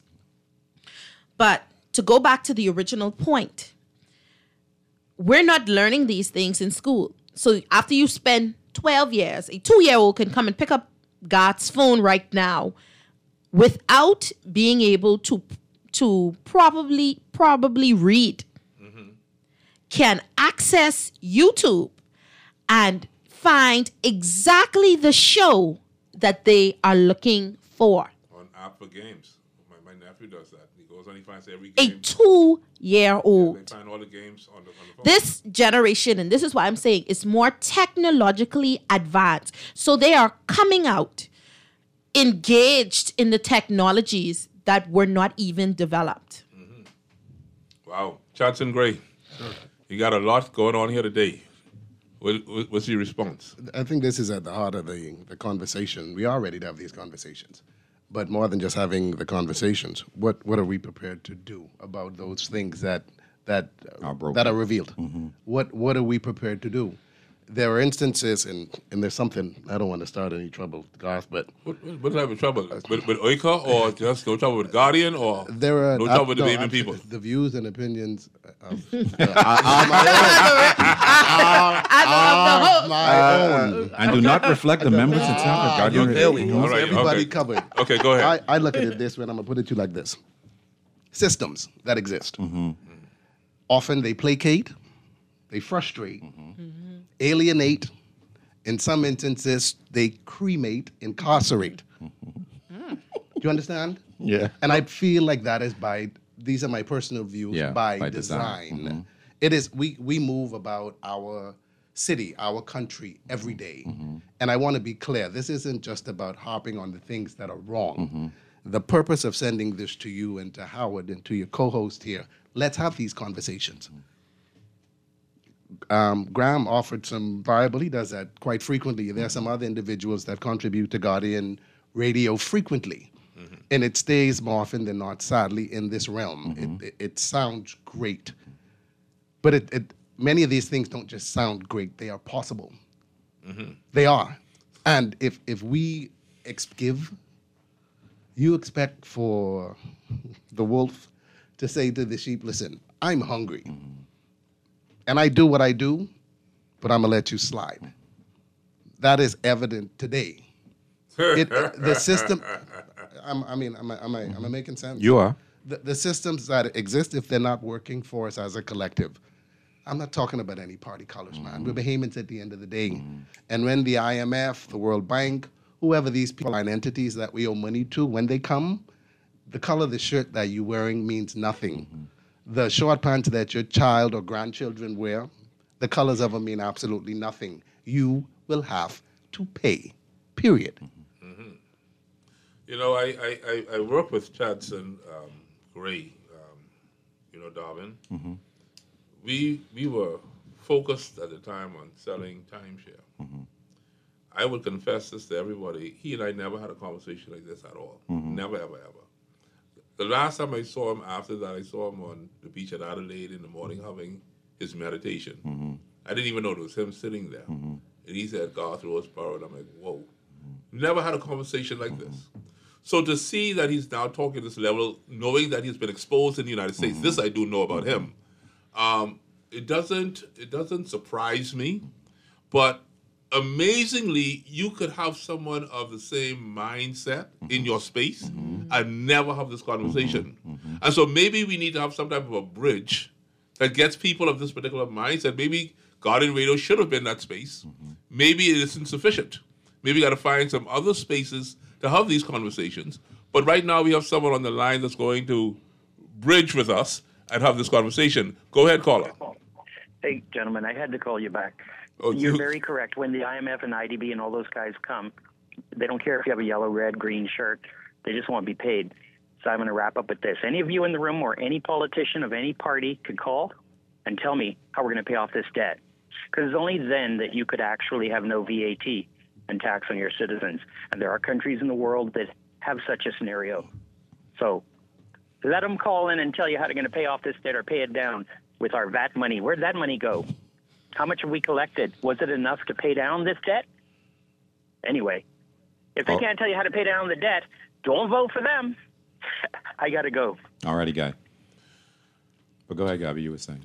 E: But to go back to the original point, we're not learning these things in school. So after you spend 12 years, a 2-year-old can come and pick up God's phone right now without being able to probably read, can access YouTube and find exactly the show that they are looking for.
C: On app for games. My nephew does that. He goes on, he finds every
E: A
C: game.
E: 2-year-old.
C: They find all the games on the phone.
E: This generation, and this is why I'm saying it's more technologically advanced. So they are coming out engaged in the technologies that were not even developed.
C: Wow. Chadson Gray, you got a lot going on here today. What's your response?
F: I think this is at the heart of the conversation. We are ready to have these conversations. But more than just having the conversations, what are we prepared to do about those things that are revealed? What are we prepared to do? There are instances, and there's something, I don't want to start any trouble, Garth, but...
C: What type of trouble? With OICA, or just no trouble with Guardian, or
F: there are,
C: no trouble with the Bahamian people?
F: The views and opinions of my own.
D: And do not reflect the members and staff of Guardian
F: There we
D: Radio.
F: go.
C: All right,
F: Everybody
C: okay.
F: covered.
C: Okay, go ahead.
F: I look at it this way, and I'm going to put it to you like this. Systems that exist. Often they placate, they frustrate, alienate. In some instances, they cremate, incarcerate. Do you understand?
D: Yeah.
F: And I feel like that is these are my personal views,
D: Yeah,
F: by
D: by
F: design.
D: design.
F: It is, we move about our city, our country every day. And I want to be clear, this isn't just about harping on the things that are wrong. The purpose of sending this to you and to Howard and to your co-host here, let's have these conversations. Graham offered some variable. He does that quite frequently. There are some other individuals that contribute to Guardian Radio frequently. And it stays more often than not, sadly, in this realm. It sounds great. But many of these things don't just sound great. They are possible. They are. And if we give, you expect for the wolf to say to the sheep, listen, I'm hungry. And I do what I do, but I'm going to let you slide. That is evident today. The system, am I making sense?
D: You are.
F: The systems that exist, if they're not working for us as a collective, I'm not talking about any party colors, man. We're Bahamians at the end of the day. And when the IMF, the World Bank, whoever these people and entities that we owe money to, when they come, the color of the shirt that you're wearing means nothing. The short pants that your child or grandchildren wear, the colors of them mean absolutely nothing. You will have to pay, period.
C: You know, I work with Chadson Gray, Darwin. We were focused at the time on selling timeshare. I would confess this to everybody. He and I never had a conversation like this at all. Never, ever, ever. The last time I saw him after that, I saw him on the beach at Adelaide in the morning having his meditation. I didn't even know it was him sitting there. And he said, God through his power. And I'm like, whoa. Never had a conversation like this. So to see that he's now talking this level, knowing that he's been exposed in the United States, this I do know about him. It doesn't surprise me, but amazingly, you could have someone of the same mindset in your space and never have this conversation. And so maybe we need to have some type of a bridge that gets people of this particular mindset. Maybe Guardian Radio should have been that space. Maybe it isn't sufficient. Maybe we got to find some other spaces to have these conversations. But right now we have someone on the line that's going to bridge with us and have this conversation. Go ahead, caller.
N: Hey, gentlemen, I had to call you back.
C: Oh,
N: You're very correct. When the IMF and IDB and all those guys come, they don't care if you have a yellow, red, green shirt. They just want to be paid. So I'm going to wrap up with this. Any of you in the room or any politician of any party could call and tell me how we're going to pay off this debt. Because it's only then that you could actually have no VAT and tax on your citizens. And there are countries in the world that have such a scenario. So let them call in and tell you how they're going to pay off this debt or pay it down with our VAT money. Where'd that money go? How much have we collected? Was it enough to pay down this debt? Anyway, if they can't tell you how to pay down the debt, don't vote for them. I got to go.
D: All righty, Guy. But go ahead, Gabby, you were saying.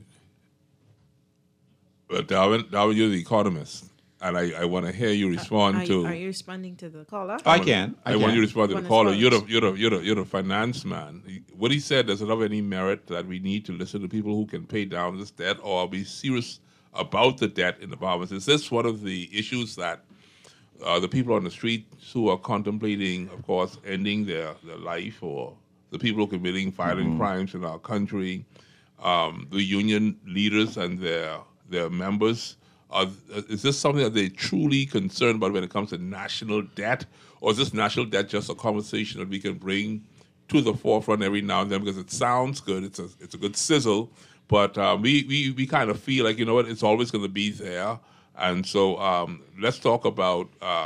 C: But Darwin, you're the economist, and I want to hear you respond to.
E: Are you responding to the caller?
C: I want you to respond to the caller. You're the finance man. What he said doesn't have any merit that we need to listen to people who can pay down this debt or be serious about the debt in the Bahamas. Is this one of the issues that the people on the streets who are contemplating, of course, ending their life, or the people who are committing violent crimes in our country, the union leaders and their members, is this something that they're truly concerned about when it comes to national debt? Or is this national debt just a conversation that we can bring to the forefront every now and then because it sounds good, it's a good sizzle, but we kind of feel like, you know what, it's always going to be there. And so let's talk about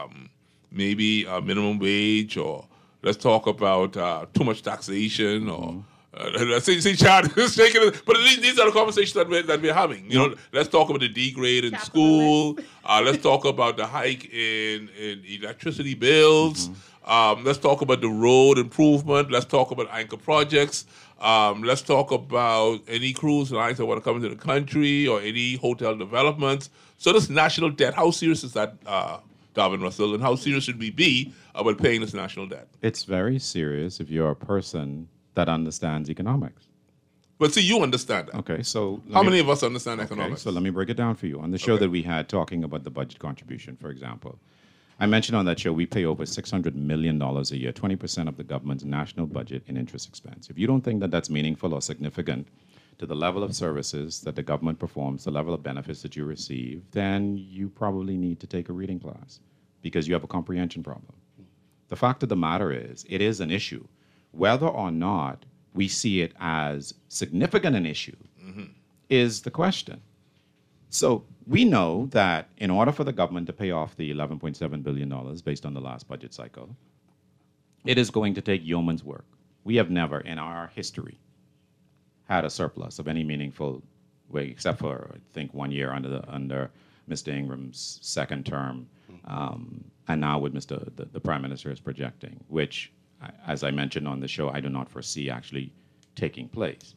C: maybe minimum wage, or let's talk about too much taxation, or see, Chad is shaking it. But these are the conversations that we're having. You know, let's talk about the D grade in school. Let's talk about the hike in electricity bills. Let's talk about the road improvement. Let's talk about anchor projects. Let's talk about any cruise lines that want to come into the country, or any hotel developments. So this national debt, how serious is that, Darwin Russell, and how serious should we be about paying this national debt?
D: It's very serious if you're a person that understands economics.
C: But see, you understand that.
D: Okay, so...
C: How many of us understand economics?
D: So let me break it down for you. On the show that we had talking about the budget contribution, for example, I mentioned on that show we pay over $600 million a year, 20% of the government's national budget in interest expense. If you don't think that that's meaningful or significant to the level of services that the government performs, the level of benefits that you receive, then you probably need to take a reading class because you have a comprehension problem. The fact of the matter is, it is an issue. Whether or not we see it as significant an issue is the question. So we know that in order for the government to pay off the $11.7 billion based on the last budget cycle, it is going to take yeoman's work. We have never in our history had a surplus of any meaningful way, except for, I think, 1 year under Mr. Ingram's second term, and now with the Prime Minister is projecting, which, as I mentioned on the show, I do not foresee actually taking place.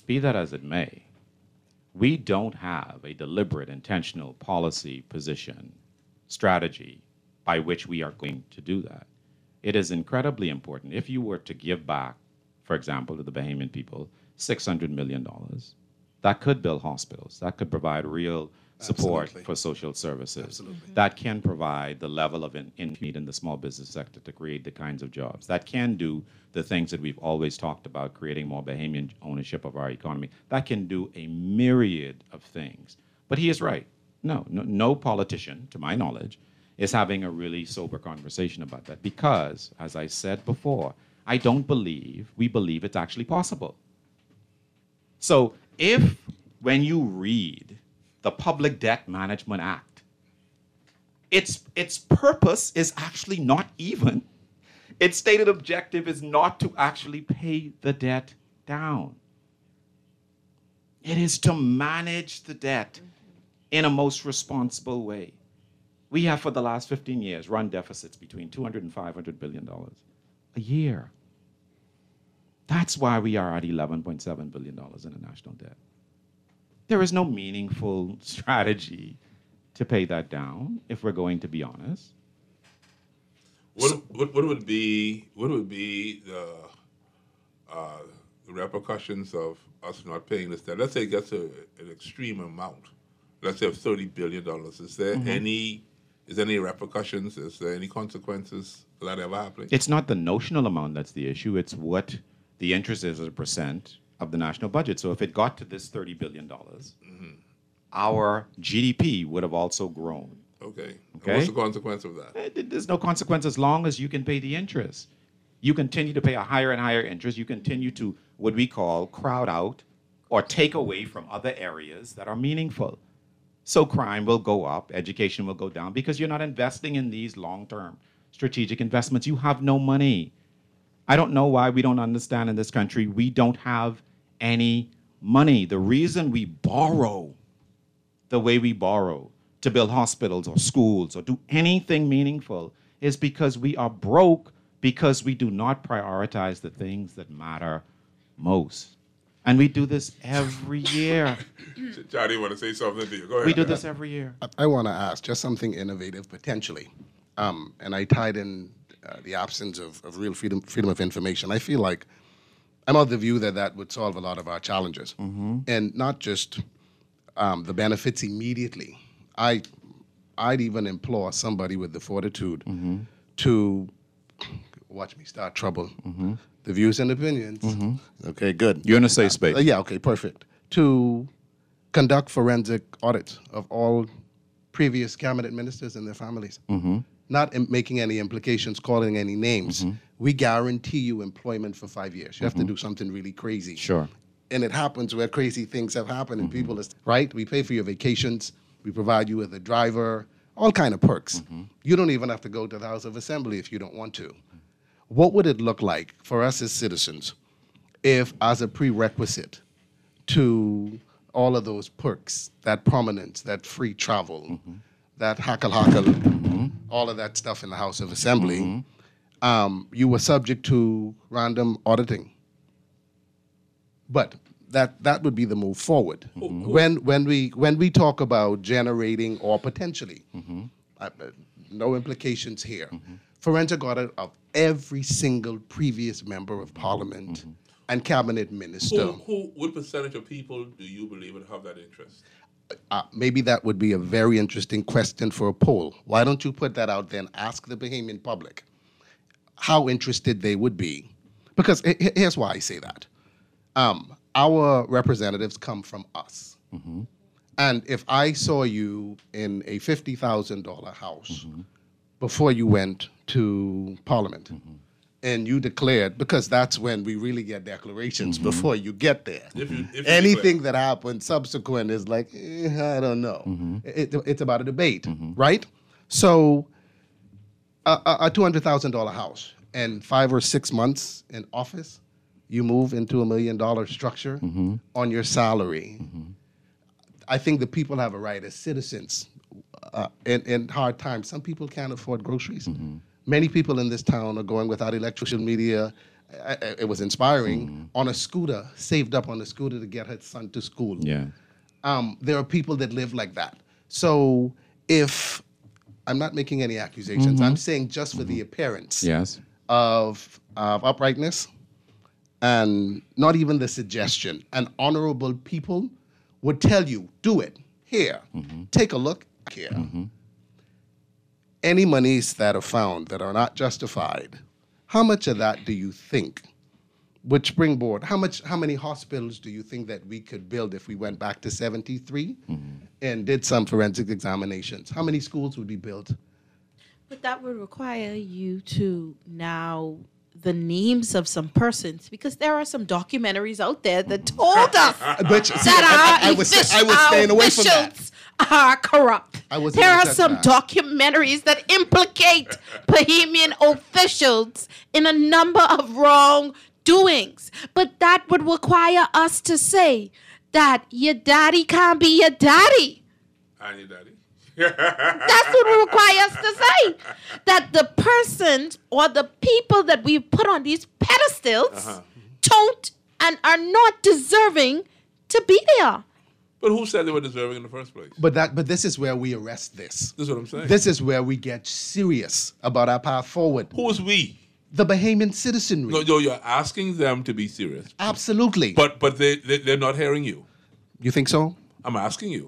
D: be that as it may, we don't have a deliberate, intentional policy position, strategy by which we are going to do that. It is incredibly important. If you were to give back, for example, to the Bahamian people, $600 million, that could build hospitals, that could provide real support for social services, that can provide the level of need in the small business sector to create the kinds of jobs, that can do the things that we've always talked about, creating more Bahamian ownership of our economy, that can do a myriad of things. But he is right. No politician, to my knowledge, is having a really sober conversation about that because, as I said before, I don't believe we believe it's actually possible. So if, when you read the Public Debt Management Act, its purpose is actually not even. Its stated objective is not to actually pay the debt down. It is to manage the debt in a most responsible way. We have, for the last 15 years, run deficits between $200 and $500 billion a year. That's why we are at $11.7 billion in the national debt. There is no meaningful strategy to pay that down, if we're going to be honest.
C: What would be the repercussions of us not paying this debt? Let's say it gets to an extreme amount. Let's say of $30 billion. Is there any repercussions? Is there any consequences for that ever happening?
D: It's not the notional amount that's the issue. It's what the interest is as a percent of the national budget. So if it got to this $30 billion, our GDP would have also grown.
C: Okay. What's the consequence of that?
D: There's no consequence as long as you can pay the interest. You continue to pay a higher and higher interest. You continue to, what we call, crowd out or take away from other areas that are meaningful. So crime will go up, education will go down, because you're not investing in these long-term strategic investments. You have no money. I don't know why we don't understand in this country we don't have any money. The reason we borrow the way we borrow to build hospitals or schools or do anything meaningful is because we are broke, because we do not prioritize the things that matter most. And we do this every year.
C: Johnny, you want to say something to you? Go ahead.
D: We do this every year.
F: I want to ask just something innovative, potentially. And I tied in the absence of real freedom of information. I feel like I'm of the view that would solve a lot of our challenges. And not just the benefits immediately. I'd even implore somebody with the fortitude to watch me start trouble. The views and opinions. Okay, good.
D: You're in a safe space.
F: Yeah, okay, perfect. To conduct forensic audits of all previous cabinet ministers and their families. Not making any implications, calling any names. We guarantee you employment for 5 years. You have to do something really crazy.
D: Sure.
F: And it happens where crazy things have happened and people, right? We pay for your vacations. We provide you with a driver, all kind of perks. You don't even have to go to the House of Assembly if you don't want to. What would it look like for us as citizens if, as a prerequisite to all of those perks, that prominence, that free travel, that hackle, all of that stuff in the House of Assembly, you were subject to random auditing? But that would be the move forward. When we talk about generating or potentially, no implications here, forensic audit of every single previous member of Parliament and cabinet minister.
C: What percentage of people do you believe would have that interest?
F: Maybe that would be a very interesting question for a poll. Why don't you put that out there and ask the Bahamian public how interested they would be? Because here's why I say that. Our representatives come from us. And if I saw you in a $50,000 house before you went to Parliament, and you declared, because that's when we really get declarations before you get there.
C: If you
F: Anything that happens subsequent is like, I don't know. It's about a debate, right? So a $200,000 house and 5 or 6 months in office, you move into $1 million structure on your salary. I think the people have a right as citizens in hard times. Some people can't afford groceries. Many people in this town are going without social media. It was inspiring. On a scooter, saved up on a scooter to get her son to school.
D: Yeah.
F: There are people that live like that. So if I'm not making any accusations, I'm saying just for the appearance of uprightness and not even the suggestion, and honorable people would tell you, do it here. Take a look here. Any monies that are found that are not justified, how much of that do you think would springboard? How many hospitals do you think that we could build if we went back to 73 and did some forensic examinations? How many schools would be built?
E: But that would require you to now the names of some persons, because there are some documentaries out there that told us that
F: I was staying away from that.
E: Are corrupt. There are some documentaries that implicate Bahamian officials in a number of wrongdoings. But that would require us to say that your daddy can't be your daddy.
C: And your daddy.
E: That's what we require us to say. That the persons or the people that we've put on these pedestals don't and are not deserving to be there.
C: But who said they were deserving in the first place?
F: But this is where we arrest this.
C: This is what I'm saying.
F: This is where we get serious about our path forward.
C: Who is we?
F: The Bahamian citizenry.
C: No, you're asking them to be serious.
F: Absolutely.
C: But they're not hearing you.
F: You think so?
C: I'm asking you.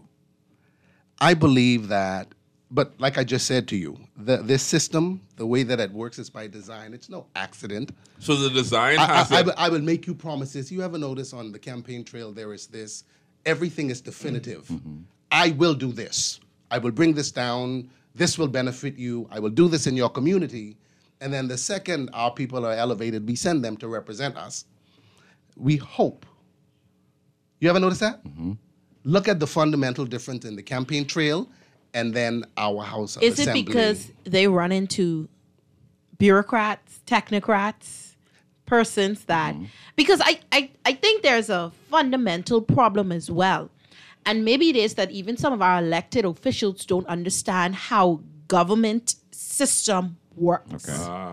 F: I believe that, but like I just said to you, this system, the way that it works is by design. It's no accident.
C: So the design has
F: I will make you promises. You ever notice on the campaign trail there is this? Everything is definitive. I will do this. I will bring this down. This will benefit you. I will do this in your community. And then the second our people are elevated, we send them to represent us. We hope. You ever notice that? Look at the fundamental difference in the campaign trail and then our House of Assembly.
E: Is it because they run into bureaucrats, technocrats, persons that... Because I think there's a fundamental problem as well. And maybe it is that even some of our elected officials don't understand how government system works.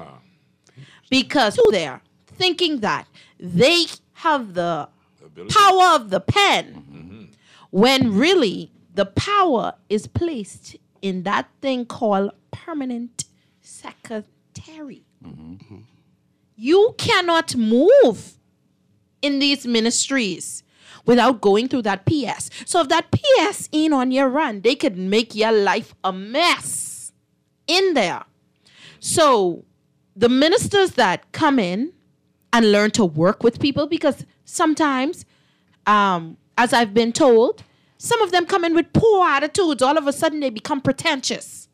E: Because who there thinking that they have the power of the pen when really the power is placed in that thing called permanent secretary. You cannot move in these ministries without going through that PS. So if that PS ain't on your run, they could make your life a mess in there. So the ministers that come in and learn to work with people, because sometimes, as I've been told, some of them come in with poor attitudes. All of a sudden, they become pretentious.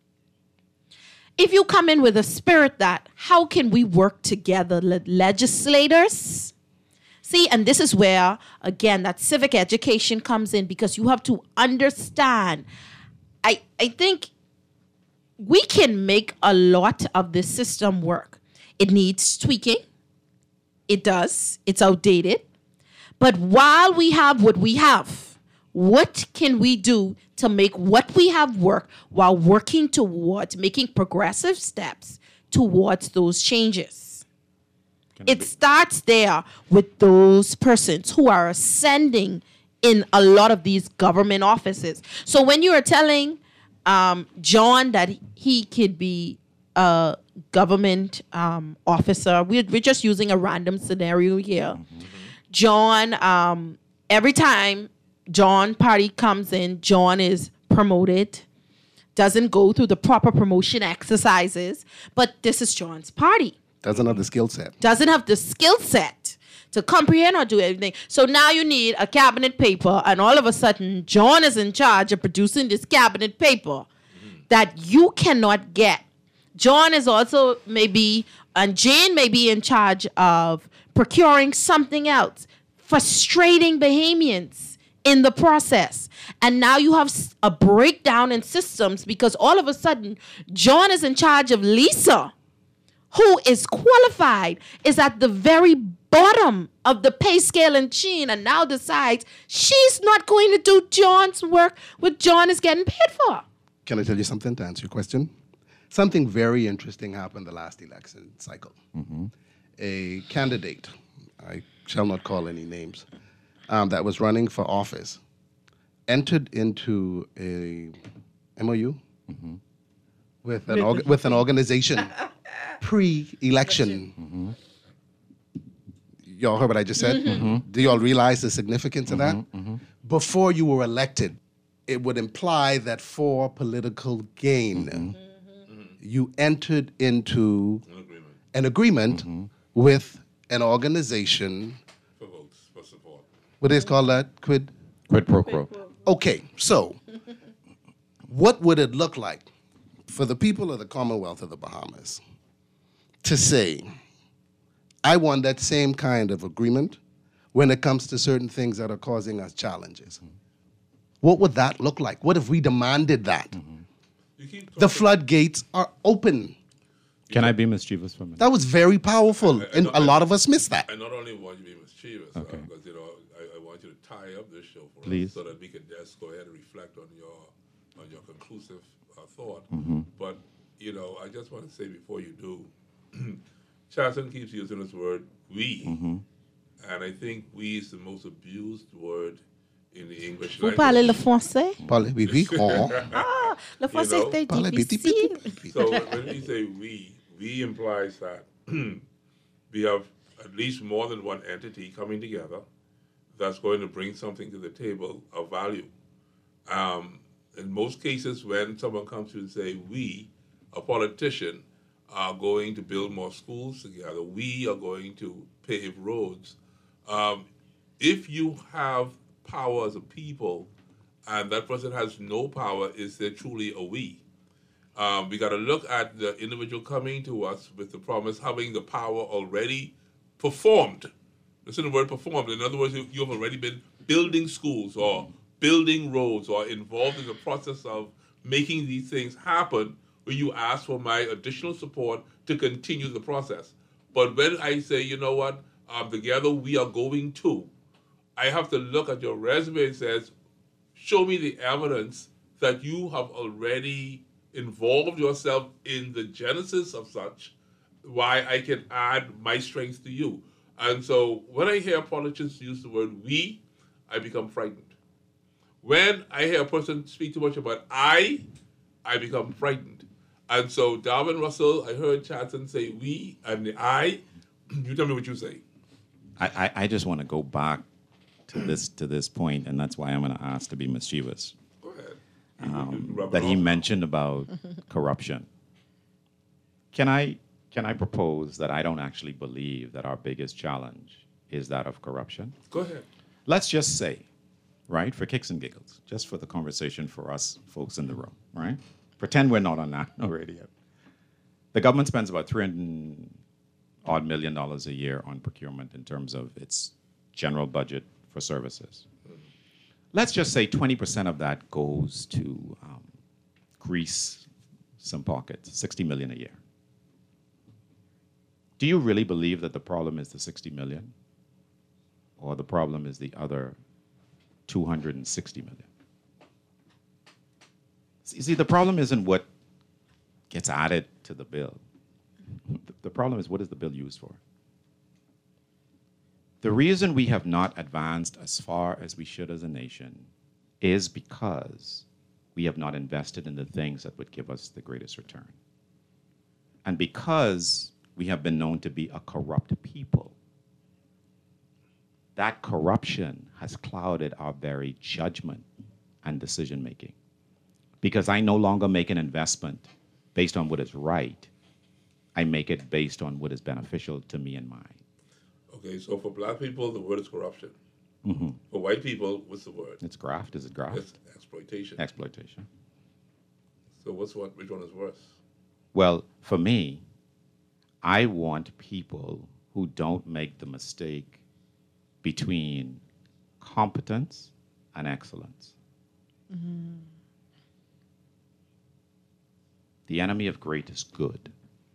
E: If you come in with a spirit that, how can we work together, legislators? See, and this is where, again, that civic education comes in, because you have to understand. I think we can make a lot of this system work. It needs tweaking. It does. It's outdated. But while we have what we have, what can we do to make what we have work while working towards making progressive steps towards those changes? It starts there with those persons who are ascending in a lot of these government offices. So when you are telling John that he could be a government officer, we're just using a random scenario here. John, every time John party comes in, John is promoted, doesn't go through the proper promotion exercises, but this is John's party.
F: Doesn't have the skill set.
E: Doesn't have the skill set to comprehend or do everything. So now you need a cabinet paper, and all of a sudden, John is in charge of producing this cabinet paper that you cannot get. John is also and Jane may be in charge of procuring something else, frustrating Bahamians in the process. And now you have a breakdown in systems, because all of a sudden, John is in charge of Lisa, who is qualified, is at the very bottom of the pay scale in Sheen, and now decides she's not going to do John's work what John is getting paid for.
F: Can I tell you something to answer your question? Something very interesting happened the last election cycle. A candidate, I shall not call any names, that was running for office, entered into a MOU with an organization pre-election. Y'all heard what I just said? Do y'all realize the significance of that? Before you were elected, it would imply that for political gain, you entered into an agreement with an organization.
C: For votes, for support.
F: What is called that? Quid
D: pro quo.
F: Okay, so what would it look like for the people of the Commonwealth of the Bahamas to say, I want that same kind of agreement when it comes to certain things that are causing us challenges? What would that look like? What if we demanded that? The floodgates are open.
D: Can I be mischievous for a minute?
F: That was very powerful, and a lot of us missed that.
C: I not only want you to be mischievous,
D: Okay.
C: because I want you to tie up this show for
D: Please.
C: us so that we can just go ahead and reflect on your conclusive thought.
D: Mhm.
C: But I just want to say before you do, Charlton keeps using this word "we," and I think "we" is the most abused word in the English
E: Vous
C: language.
E: parlez le français?
F: Parlez, oui, oui. Oh.
E: Ah, le français c'était difficile.
C: So when we say we implies that we have at least more than one entity coming together that's going to bring something to the table of value. In most cases, when someone comes to say we, a politician, are going to build more schools together, we are going to pave roads. If you have power as a people and that person has no power, is there truly a we? We got to look at the individual coming to us with the promise having the power already performed. Listen to the word performed. In other words, you have already been building schools or building roads or involved in the process of making these things happen, where you ask for my additional support to continue the process. But when I say, you know what, together we are going to, I have to look at your resume and says, show me the evidence that you have already involved yourself in the genesis of such, why I can add my strengths to you. And so when I hear politicians use the word we, I become frightened. When I hear a person speak too much about I become frightened. And so Darwin Russell, I heard Charlton say we and the I. You tell me what you say.
D: I just want to go back to this point, and that's why I'm going to ask to be mischievous.
C: Go ahead.
D: That he mentioned about corruption. Can I propose that I don't actually believe that our biggest challenge is that of corruption?
C: Go ahead.
D: Let's just say, right, for kicks and giggles, just for the conversation for us folks in the room, right? Pretend we're not on national radio. The government spends about $300 million a year on procurement in terms of its general budget for services. Let's just say 20% of that goes to grease some pockets, $60 million a year. Do you really believe that the problem is the $60 million? Or the problem is the other $260 million? See, the problem isn't what gets added to the bill. The problem is, what is the bill used for? The reason we have not advanced as far as we should as a nation is because we have not invested in the things that would give us the greatest return. And because we have been known to be a corrupt people, that corruption has clouded our very judgment and decision making. Because I no longer make an investment based on what is right. I make it based on what is beneficial to me and mine.
C: Okay, so for black people, the word is corruption.
D: Mm-hmm.
C: For white people, what's the word?
D: It's graft. Is it graft?
C: It's exploitation.
D: Exploitation.
C: So which one is worse?
D: Well, for me, I want people who don't make the mistake between competence and excellence.
E: Mm-hmm.
D: The enemy of great is good.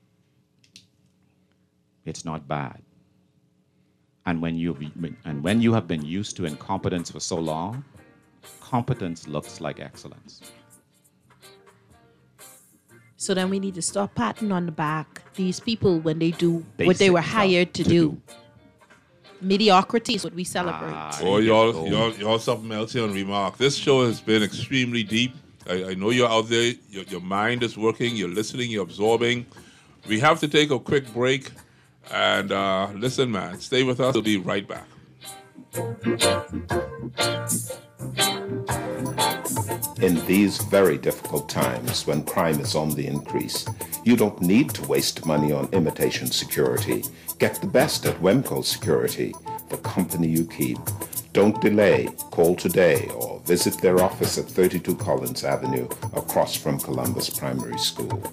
D: It's not bad. And when you have been used to incompetence for so long, competence looks like excellence.
E: So then we need to stop patting on the back these people when they do what they were hired to do. Mediocrity is what we celebrate.
C: Y'all something else here on Remark. This show has been extremely deep. I know you're out there. Your mind is working. You're listening. You're absorbing. We have to take a quick break. And listen, man, stay with us. We'll be right back.
O: In these very difficult times when crime is on the increase, you don't need to waste money on imitation security. Get the best at Wemco Security, the company you keep. Don't delay. Call today or visit their office at 32 Collins Avenue across from Columbus Primary School.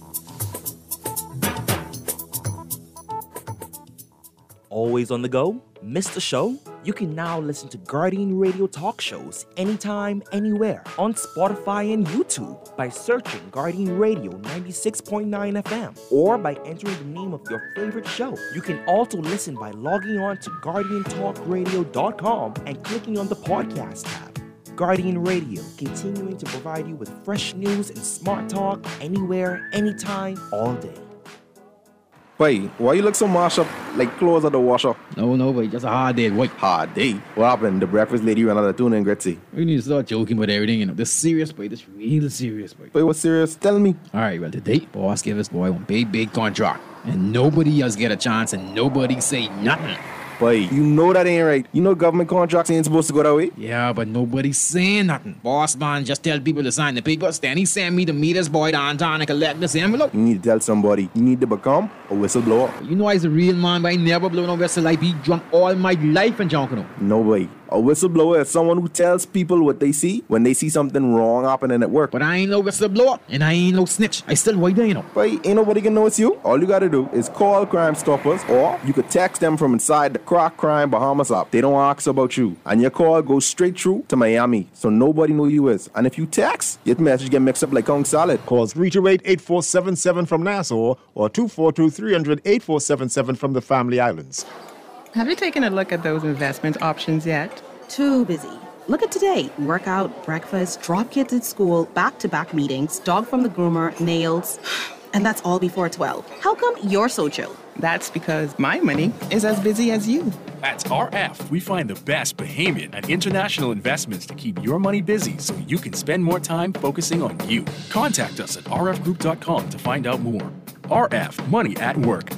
J: Always on the go? Missed the show? You can now listen to Guardian Radio talk shows anytime, anywhere on Spotify and YouTube by searching Guardian Radio 96.9 FM or by entering the name of your favorite show. You can also listen by logging on to GuardianTalkRadio.com and clicking on the podcast tab. Guardian Radio, continuing to provide you with fresh news and smart talk anywhere, anytime, all day.
K: Boy, why you look so mashed up like clothes at the washer?
L: No, boy, just a hard day, boy.
K: Hard day? What happened? The breakfast lady ran out of tuna and gritty.
L: We need to start joking about everything, you know. This serious, boy. This real serious, boy.
K: Boy, what's serious? Tell me.
L: All right, well, today, boss gave us, boy, one big contract. And nobody else get a chance and nobody say nothing.
K: Boy, you know that ain't right. You know government contracts ain't supposed to go that way.
L: Yeah, but nobody's saying nothing. Boss man just tell people to sign the papers. Then he send me to meet his boy downtown and collect this envelope.
K: You need to tell somebody. You need to become a whistleblower.
L: You know I's a real man, but I never blow no whistle. I be drunk all my life and junk, you know.
K: No way. A whistleblower is someone who tells people what they see when they see something wrong happening at work.
L: But I ain't no whistleblower, and I ain't no snitch. I still white there, you know.
K: But ain't nobody can know it's you. All you gotta do is call Crime Stoppers, or you could text them from inside the Croc Crime Bahamas app. They don't ask about you. And your call goes straight through to Miami, so nobody know you is. And if you text, your message get mixed up like Kong Salad.
M: Call 328-8477 from Nassau or 242-300-8477 from the Family Islands.
G: Have you taken a look at those investment options yet?
H: Too busy. Look at today. Workout, breakfast, drop kids at school, back-to-back meetings, dog from the groomer, nails. And that's all before 12. How come you're so chill?
G: That's because my money is as busy as you.
I: At RF, we find the best Bahamian and international investments to keep your money busy so you can spend more time focusing on you. Contact us at rfgroup.com to find out more. RF, Money at Work.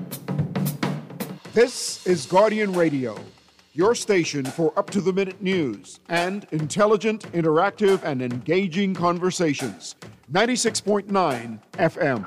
A: This is Guardian Radio, your station for up-to-the-minute news and intelligent, interactive, and engaging conversations. 96.9 FM.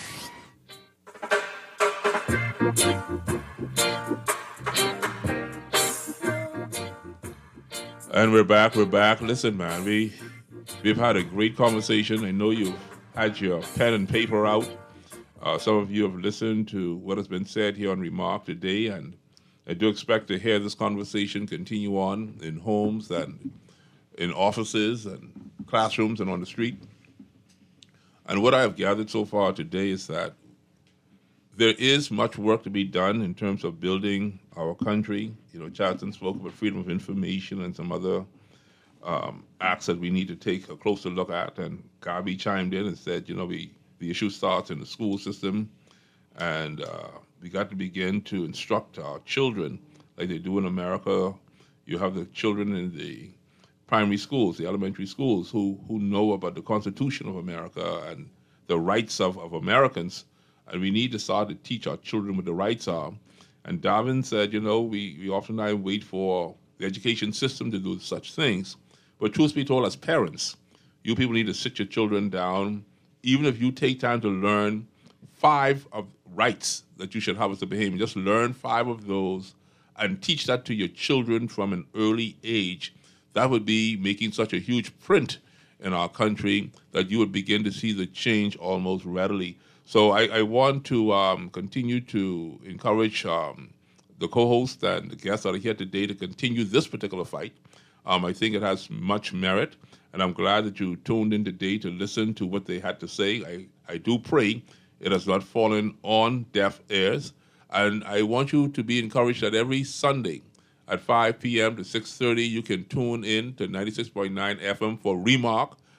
C: And we're back. Listen, man, we've had a great conversation. I know you've had your pen and paper out. Some of you have listened to what has been said here on Remark today, and I do expect to hear this conversation continue on in homes and in offices and classrooms and on the street. And what I have gathered so far today is that there is much work to be done in terms of building our country. You know, Charlton spoke about freedom of information and some other acts that we need to take a closer look at. And Gabi chimed in and said, you know, the issue starts in the school system, and we got to begin to instruct our children like they do in America. You have the children in the primary schools, the elementary schools, who know about the Constitution of America and the rights of Americans. And we need to start to teach our children what the rights are. And Darwin said, you know, we oftentimes wait for the education system to do such things. But truth be told, as parents, you people need to sit your children down, even if you take time to learn 5 of rights that you should have as a Bahamian. Just learn 5 of those and teach that to your children from an early age. That would be making such a huge print in our country that you would begin to see the change almost readily. So I want to continue to encourage the co-host and the guests that are here today to continue this particular fight. I think it has much merit, and I'm glad that you tuned in today to listen to what they had to say. I do pray it has not fallen on deaf ears, and I want you to be encouraged that every Sunday at 5 p.m. to 6:30, you can tune in to 96.9 FM for Remark,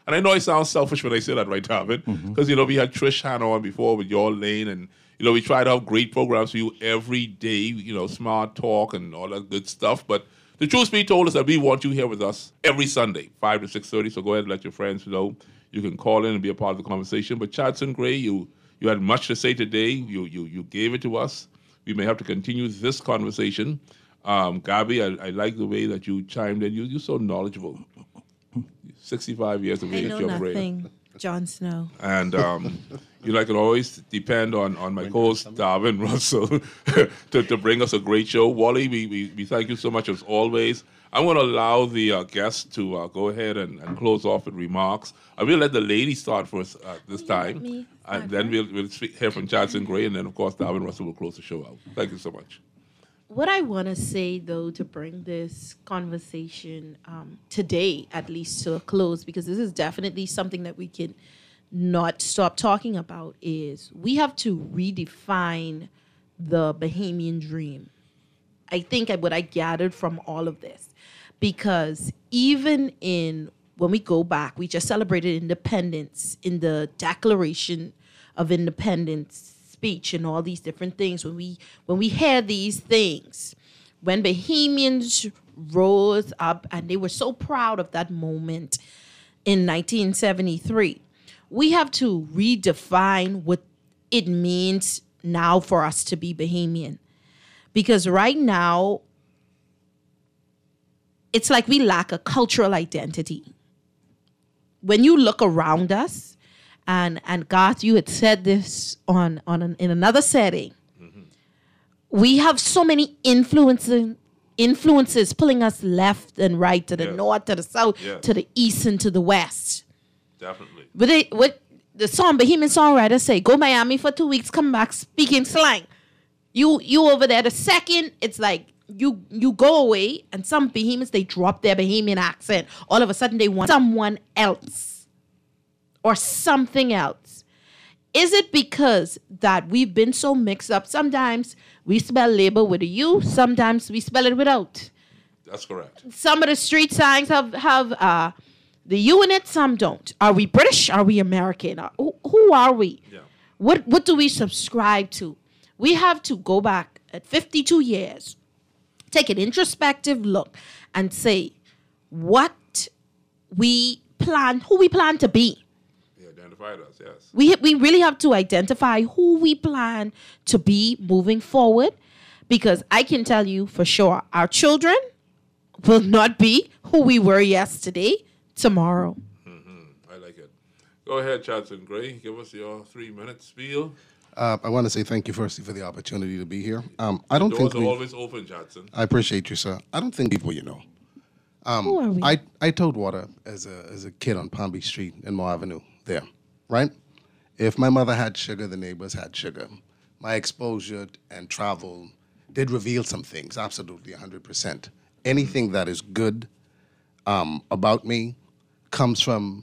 C: And I know I sound selfish when I say that, right, David? Because, we had Trish Hannah on before with Your Lane, and, we try to have great programs for you every day, smart talk and all that good stuff. But the truth be told is that we want you here with us every Sunday, 5 to 6:30. So go ahead and let your friends know. You can call in and be a part of the conversation. But Chadson Gray, you had much to say today. You gave it to us. We may have to continue this conversation. Gabby, I like the way that you chimed in. You're so knowledgeable. 65 years of age,
E: I know
C: your
E: nothing,
C: brain.
E: Jon Snow.
C: And I can always depend on my co-host, Darwin Russell, to bring us a great show. Wally, we thank you so much as always. I'm going to allow the guests to go ahead and close off with remarks. I will let the ladies start first this time, and then we'll hear from Chadson Gray, and then, of course, Darwin Russell will close the show out. Thank you so much.
E: What I want to say, though, to bring this conversation today, at least, to a close, because this is definitely something that we can not stop talking about, is we have to redefine the Bahamian dream. I think what I gathered from all of this, because even when we go back, we just celebrated independence in the Declaration of Independence speech and all these different things. When we hear these things, when Bahamians rose up and they were so proud of that moment in 1973, we have to redefine what it means now for us to be Bahamian. Because right now, it's like we lack a cultural identity. When you look around us, and Garth, you had said this in another setting, we have so many influences pulling us left and right, to the north, to the south, to the east, and to the west.
C: Definitely.
E: What the Bahamian songwriters say, go Miami for 2 weeks, come back speaking slang. You over there, the second, it's like you go away, and some Bahamians, they drop their Bahamian accent. All of a sudden, they want someone else or something else. Is it because that we've been so mixed up? Sometimes we spell labor with a U, sometimes we spell it without.
C: That's correct.
E: Some of the street signs have the U in it, some don't. Are we British? Are we American? Who are we?
C: Yeah.
E: What do we subscribe to? We have to go back at 52 years, take an introspective look, and say what we plan, who we plan to be.
C: They identified us, yes.
E: We really have to identify who we plan to be moving forward, because I can tell you for sure, our children will not be who we were yesterday, tomorrow.
C: I like it. Go ahead, Chadson Gray. Give us your 3-minute spiel.
F: I want to say thank you firstly for the opportunity to be here. I don't think
C: doors are always open, Chadson.
F: I appreciate you, sir. I don't think people
E: Who are we?
F: I towed water as a kid on Palm Beach Street in Moore Avenue there, right? If my mother had sugar, the neighbors had sugar. My exposure and travel did reveal some things, absolutely 100%. Anything that is good about me comes from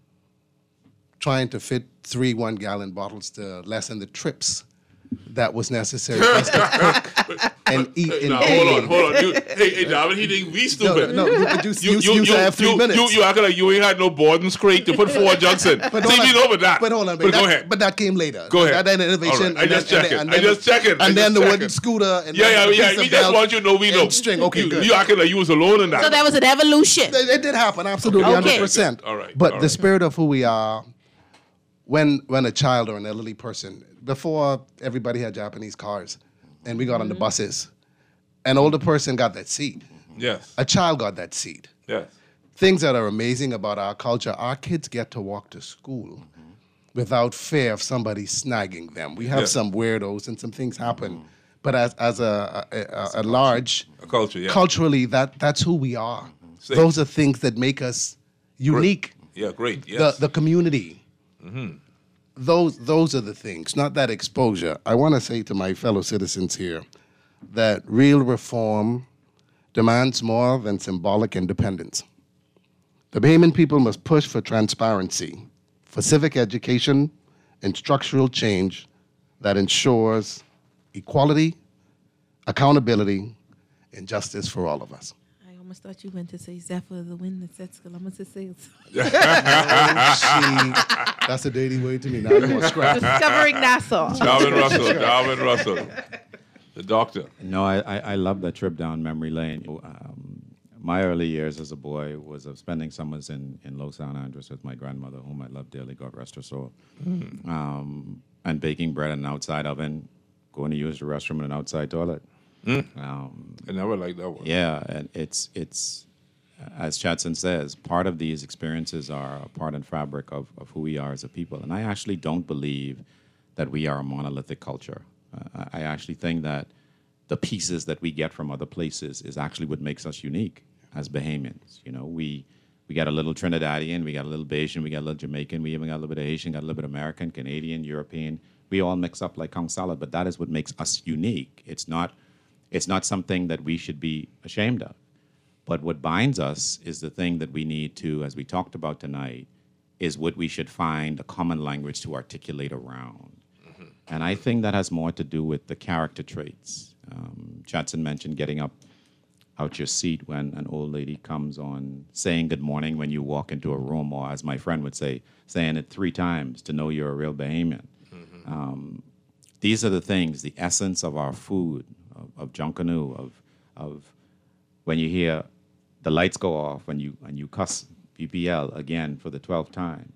F: trying to fit 3 1-gallon bottles to lessen the trips that was necessary for us to cook and eat in
C: Hold on. Hey, David, he think we stupid.
F: No, but you have 3 minutes.
C: You acting like you ain't had no Borden's crate to put 4 jugs in.
F: But
C: See, we know about that.
F: But hold on,
C: go ahead.
F: But that came later.
C: Go ahead.
F: That innovation.
C: All right. I just checking.
F: And then the wooden scooter. And
C: yeah. We just want you to know we know.
F: String. Okay, good.
C: You acting like you was alone in that.
E: So that was an evolution.
F: It did happen, absolutely, 100%.
C: All right.
F: But the spirit of who we are, when a child or an elderly person, before everybody had Japanese cars, and we got on the buses, an older person got that seat.
C: Yes.
F: A child got that seat.
C: Yes.
F: Things that are amazing about our culture, our kids get to walk to school without fear of somebody snagging them. We have some weirdos and some things happen, but as a large
C: culture,
F: culturally, that's who we are. Those are things that make us unique.
C: Great. Yes.
F: The community. Those are the things, not that exposure. I want to say to my fellow citizens here that real reform demands more than symbolic independence. The Bahamian people must push for transparency, for civic education, and structural change that ensures equality, accountability, and justice for all of us.
E: I almost thought you went to say Zephyr, the wind that sets Columbus' sails.
F: That's a dating way to me. Now you want scrap.
E: Discovering Nassau.
C: Darwin Russell, the doctor.
D: No, I love that trip down memory lane. My early years as a boy was of spending summers in Los San Andres with my grandmother, whom I love dearly, God rest her soul, and baking bread in an outside oven, going to use the restroom in an outside toilet.
C: I never liked that one.
D: Yeah, and it's as Chatson says, part of these experiences are a part and fabric of who we are as a people. And I actually don't believe that we are a monolithic culture. I actually think that the pieces that we get from other places is actually what makes us unique as Bahamians. You know, we got a little Trinidadian, we got a little Bayesian, we got a little Jamaican, we even got a little bit of Haitian, got a little bit of American, Canadian, European. We all mix up like Kong salad, but that is what makes us unique. It's not something that we should be ashamed of. But what binds us is the thing that we need to, as we talked about tonight, is what we should find a common language to articulate around. And I think that has more to do with the character traits. Chatson mentioned getting up out your seat when an old lady comes on, saying good morning when you walk into a room, or as my friend would say, saying it 3 times to know you're a real Bahamian. These are the things, the essence of our food, of Junkanoo, of when you hear the lights go off, when you cuss PPL again for the 12th time.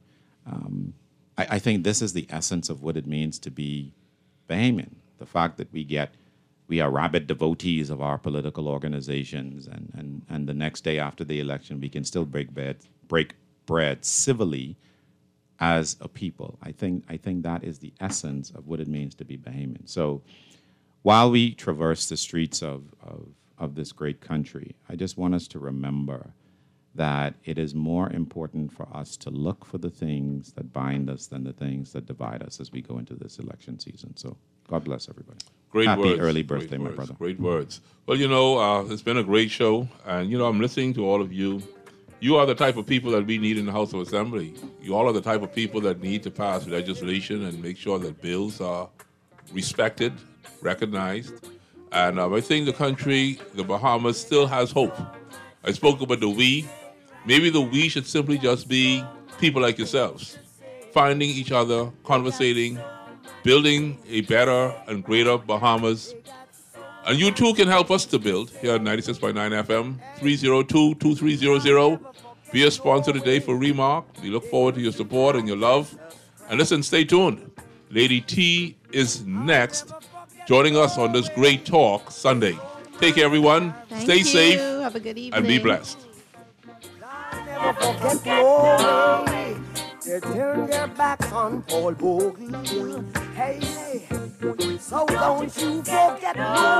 D: I think this is the essence of what it means to be Bahamian. The fact that we are rabid devotees of our political organizations, and the next day after the election, we can still break bread civilly as a people. I think that is the essence of what it means to be Bahamian. So while we traverse the streets of this great country, I just want us to remember that it is more important for us to look for the things that bind us than the things that divide us as we go into this election season. So God bless everybody. Happy early birthday, my brother.
C: Great words. Well, it's been a great show. And, I'm listening to all of you. You are the type of people that we need in the House of Assembly. You all are the type of people that need to pass legislation and make sure that bills are respected, recognized. And I think the country, the Bahamas, still has hope. I spoke about the we. Maybe the we should simply just be people like yourselves, finding each other, conversating, building a better and greater Bahamas. And you too can help us to build here at 96.9 FM, 302-2300. Be a sponsor today for Remark. We look forward to your support and your love. And listen, stay tuned. Lady T is next, joining us on this great talk Sunday. Take care, everyone. Stay safe.
E: Have a good evening.
C: And be blessed.
B: Never forget glory. They turn their backs on Paul Bogle. Hey, so don't you forget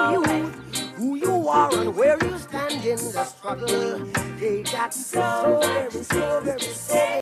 B: who you are and where you stand in the struggle. They got so very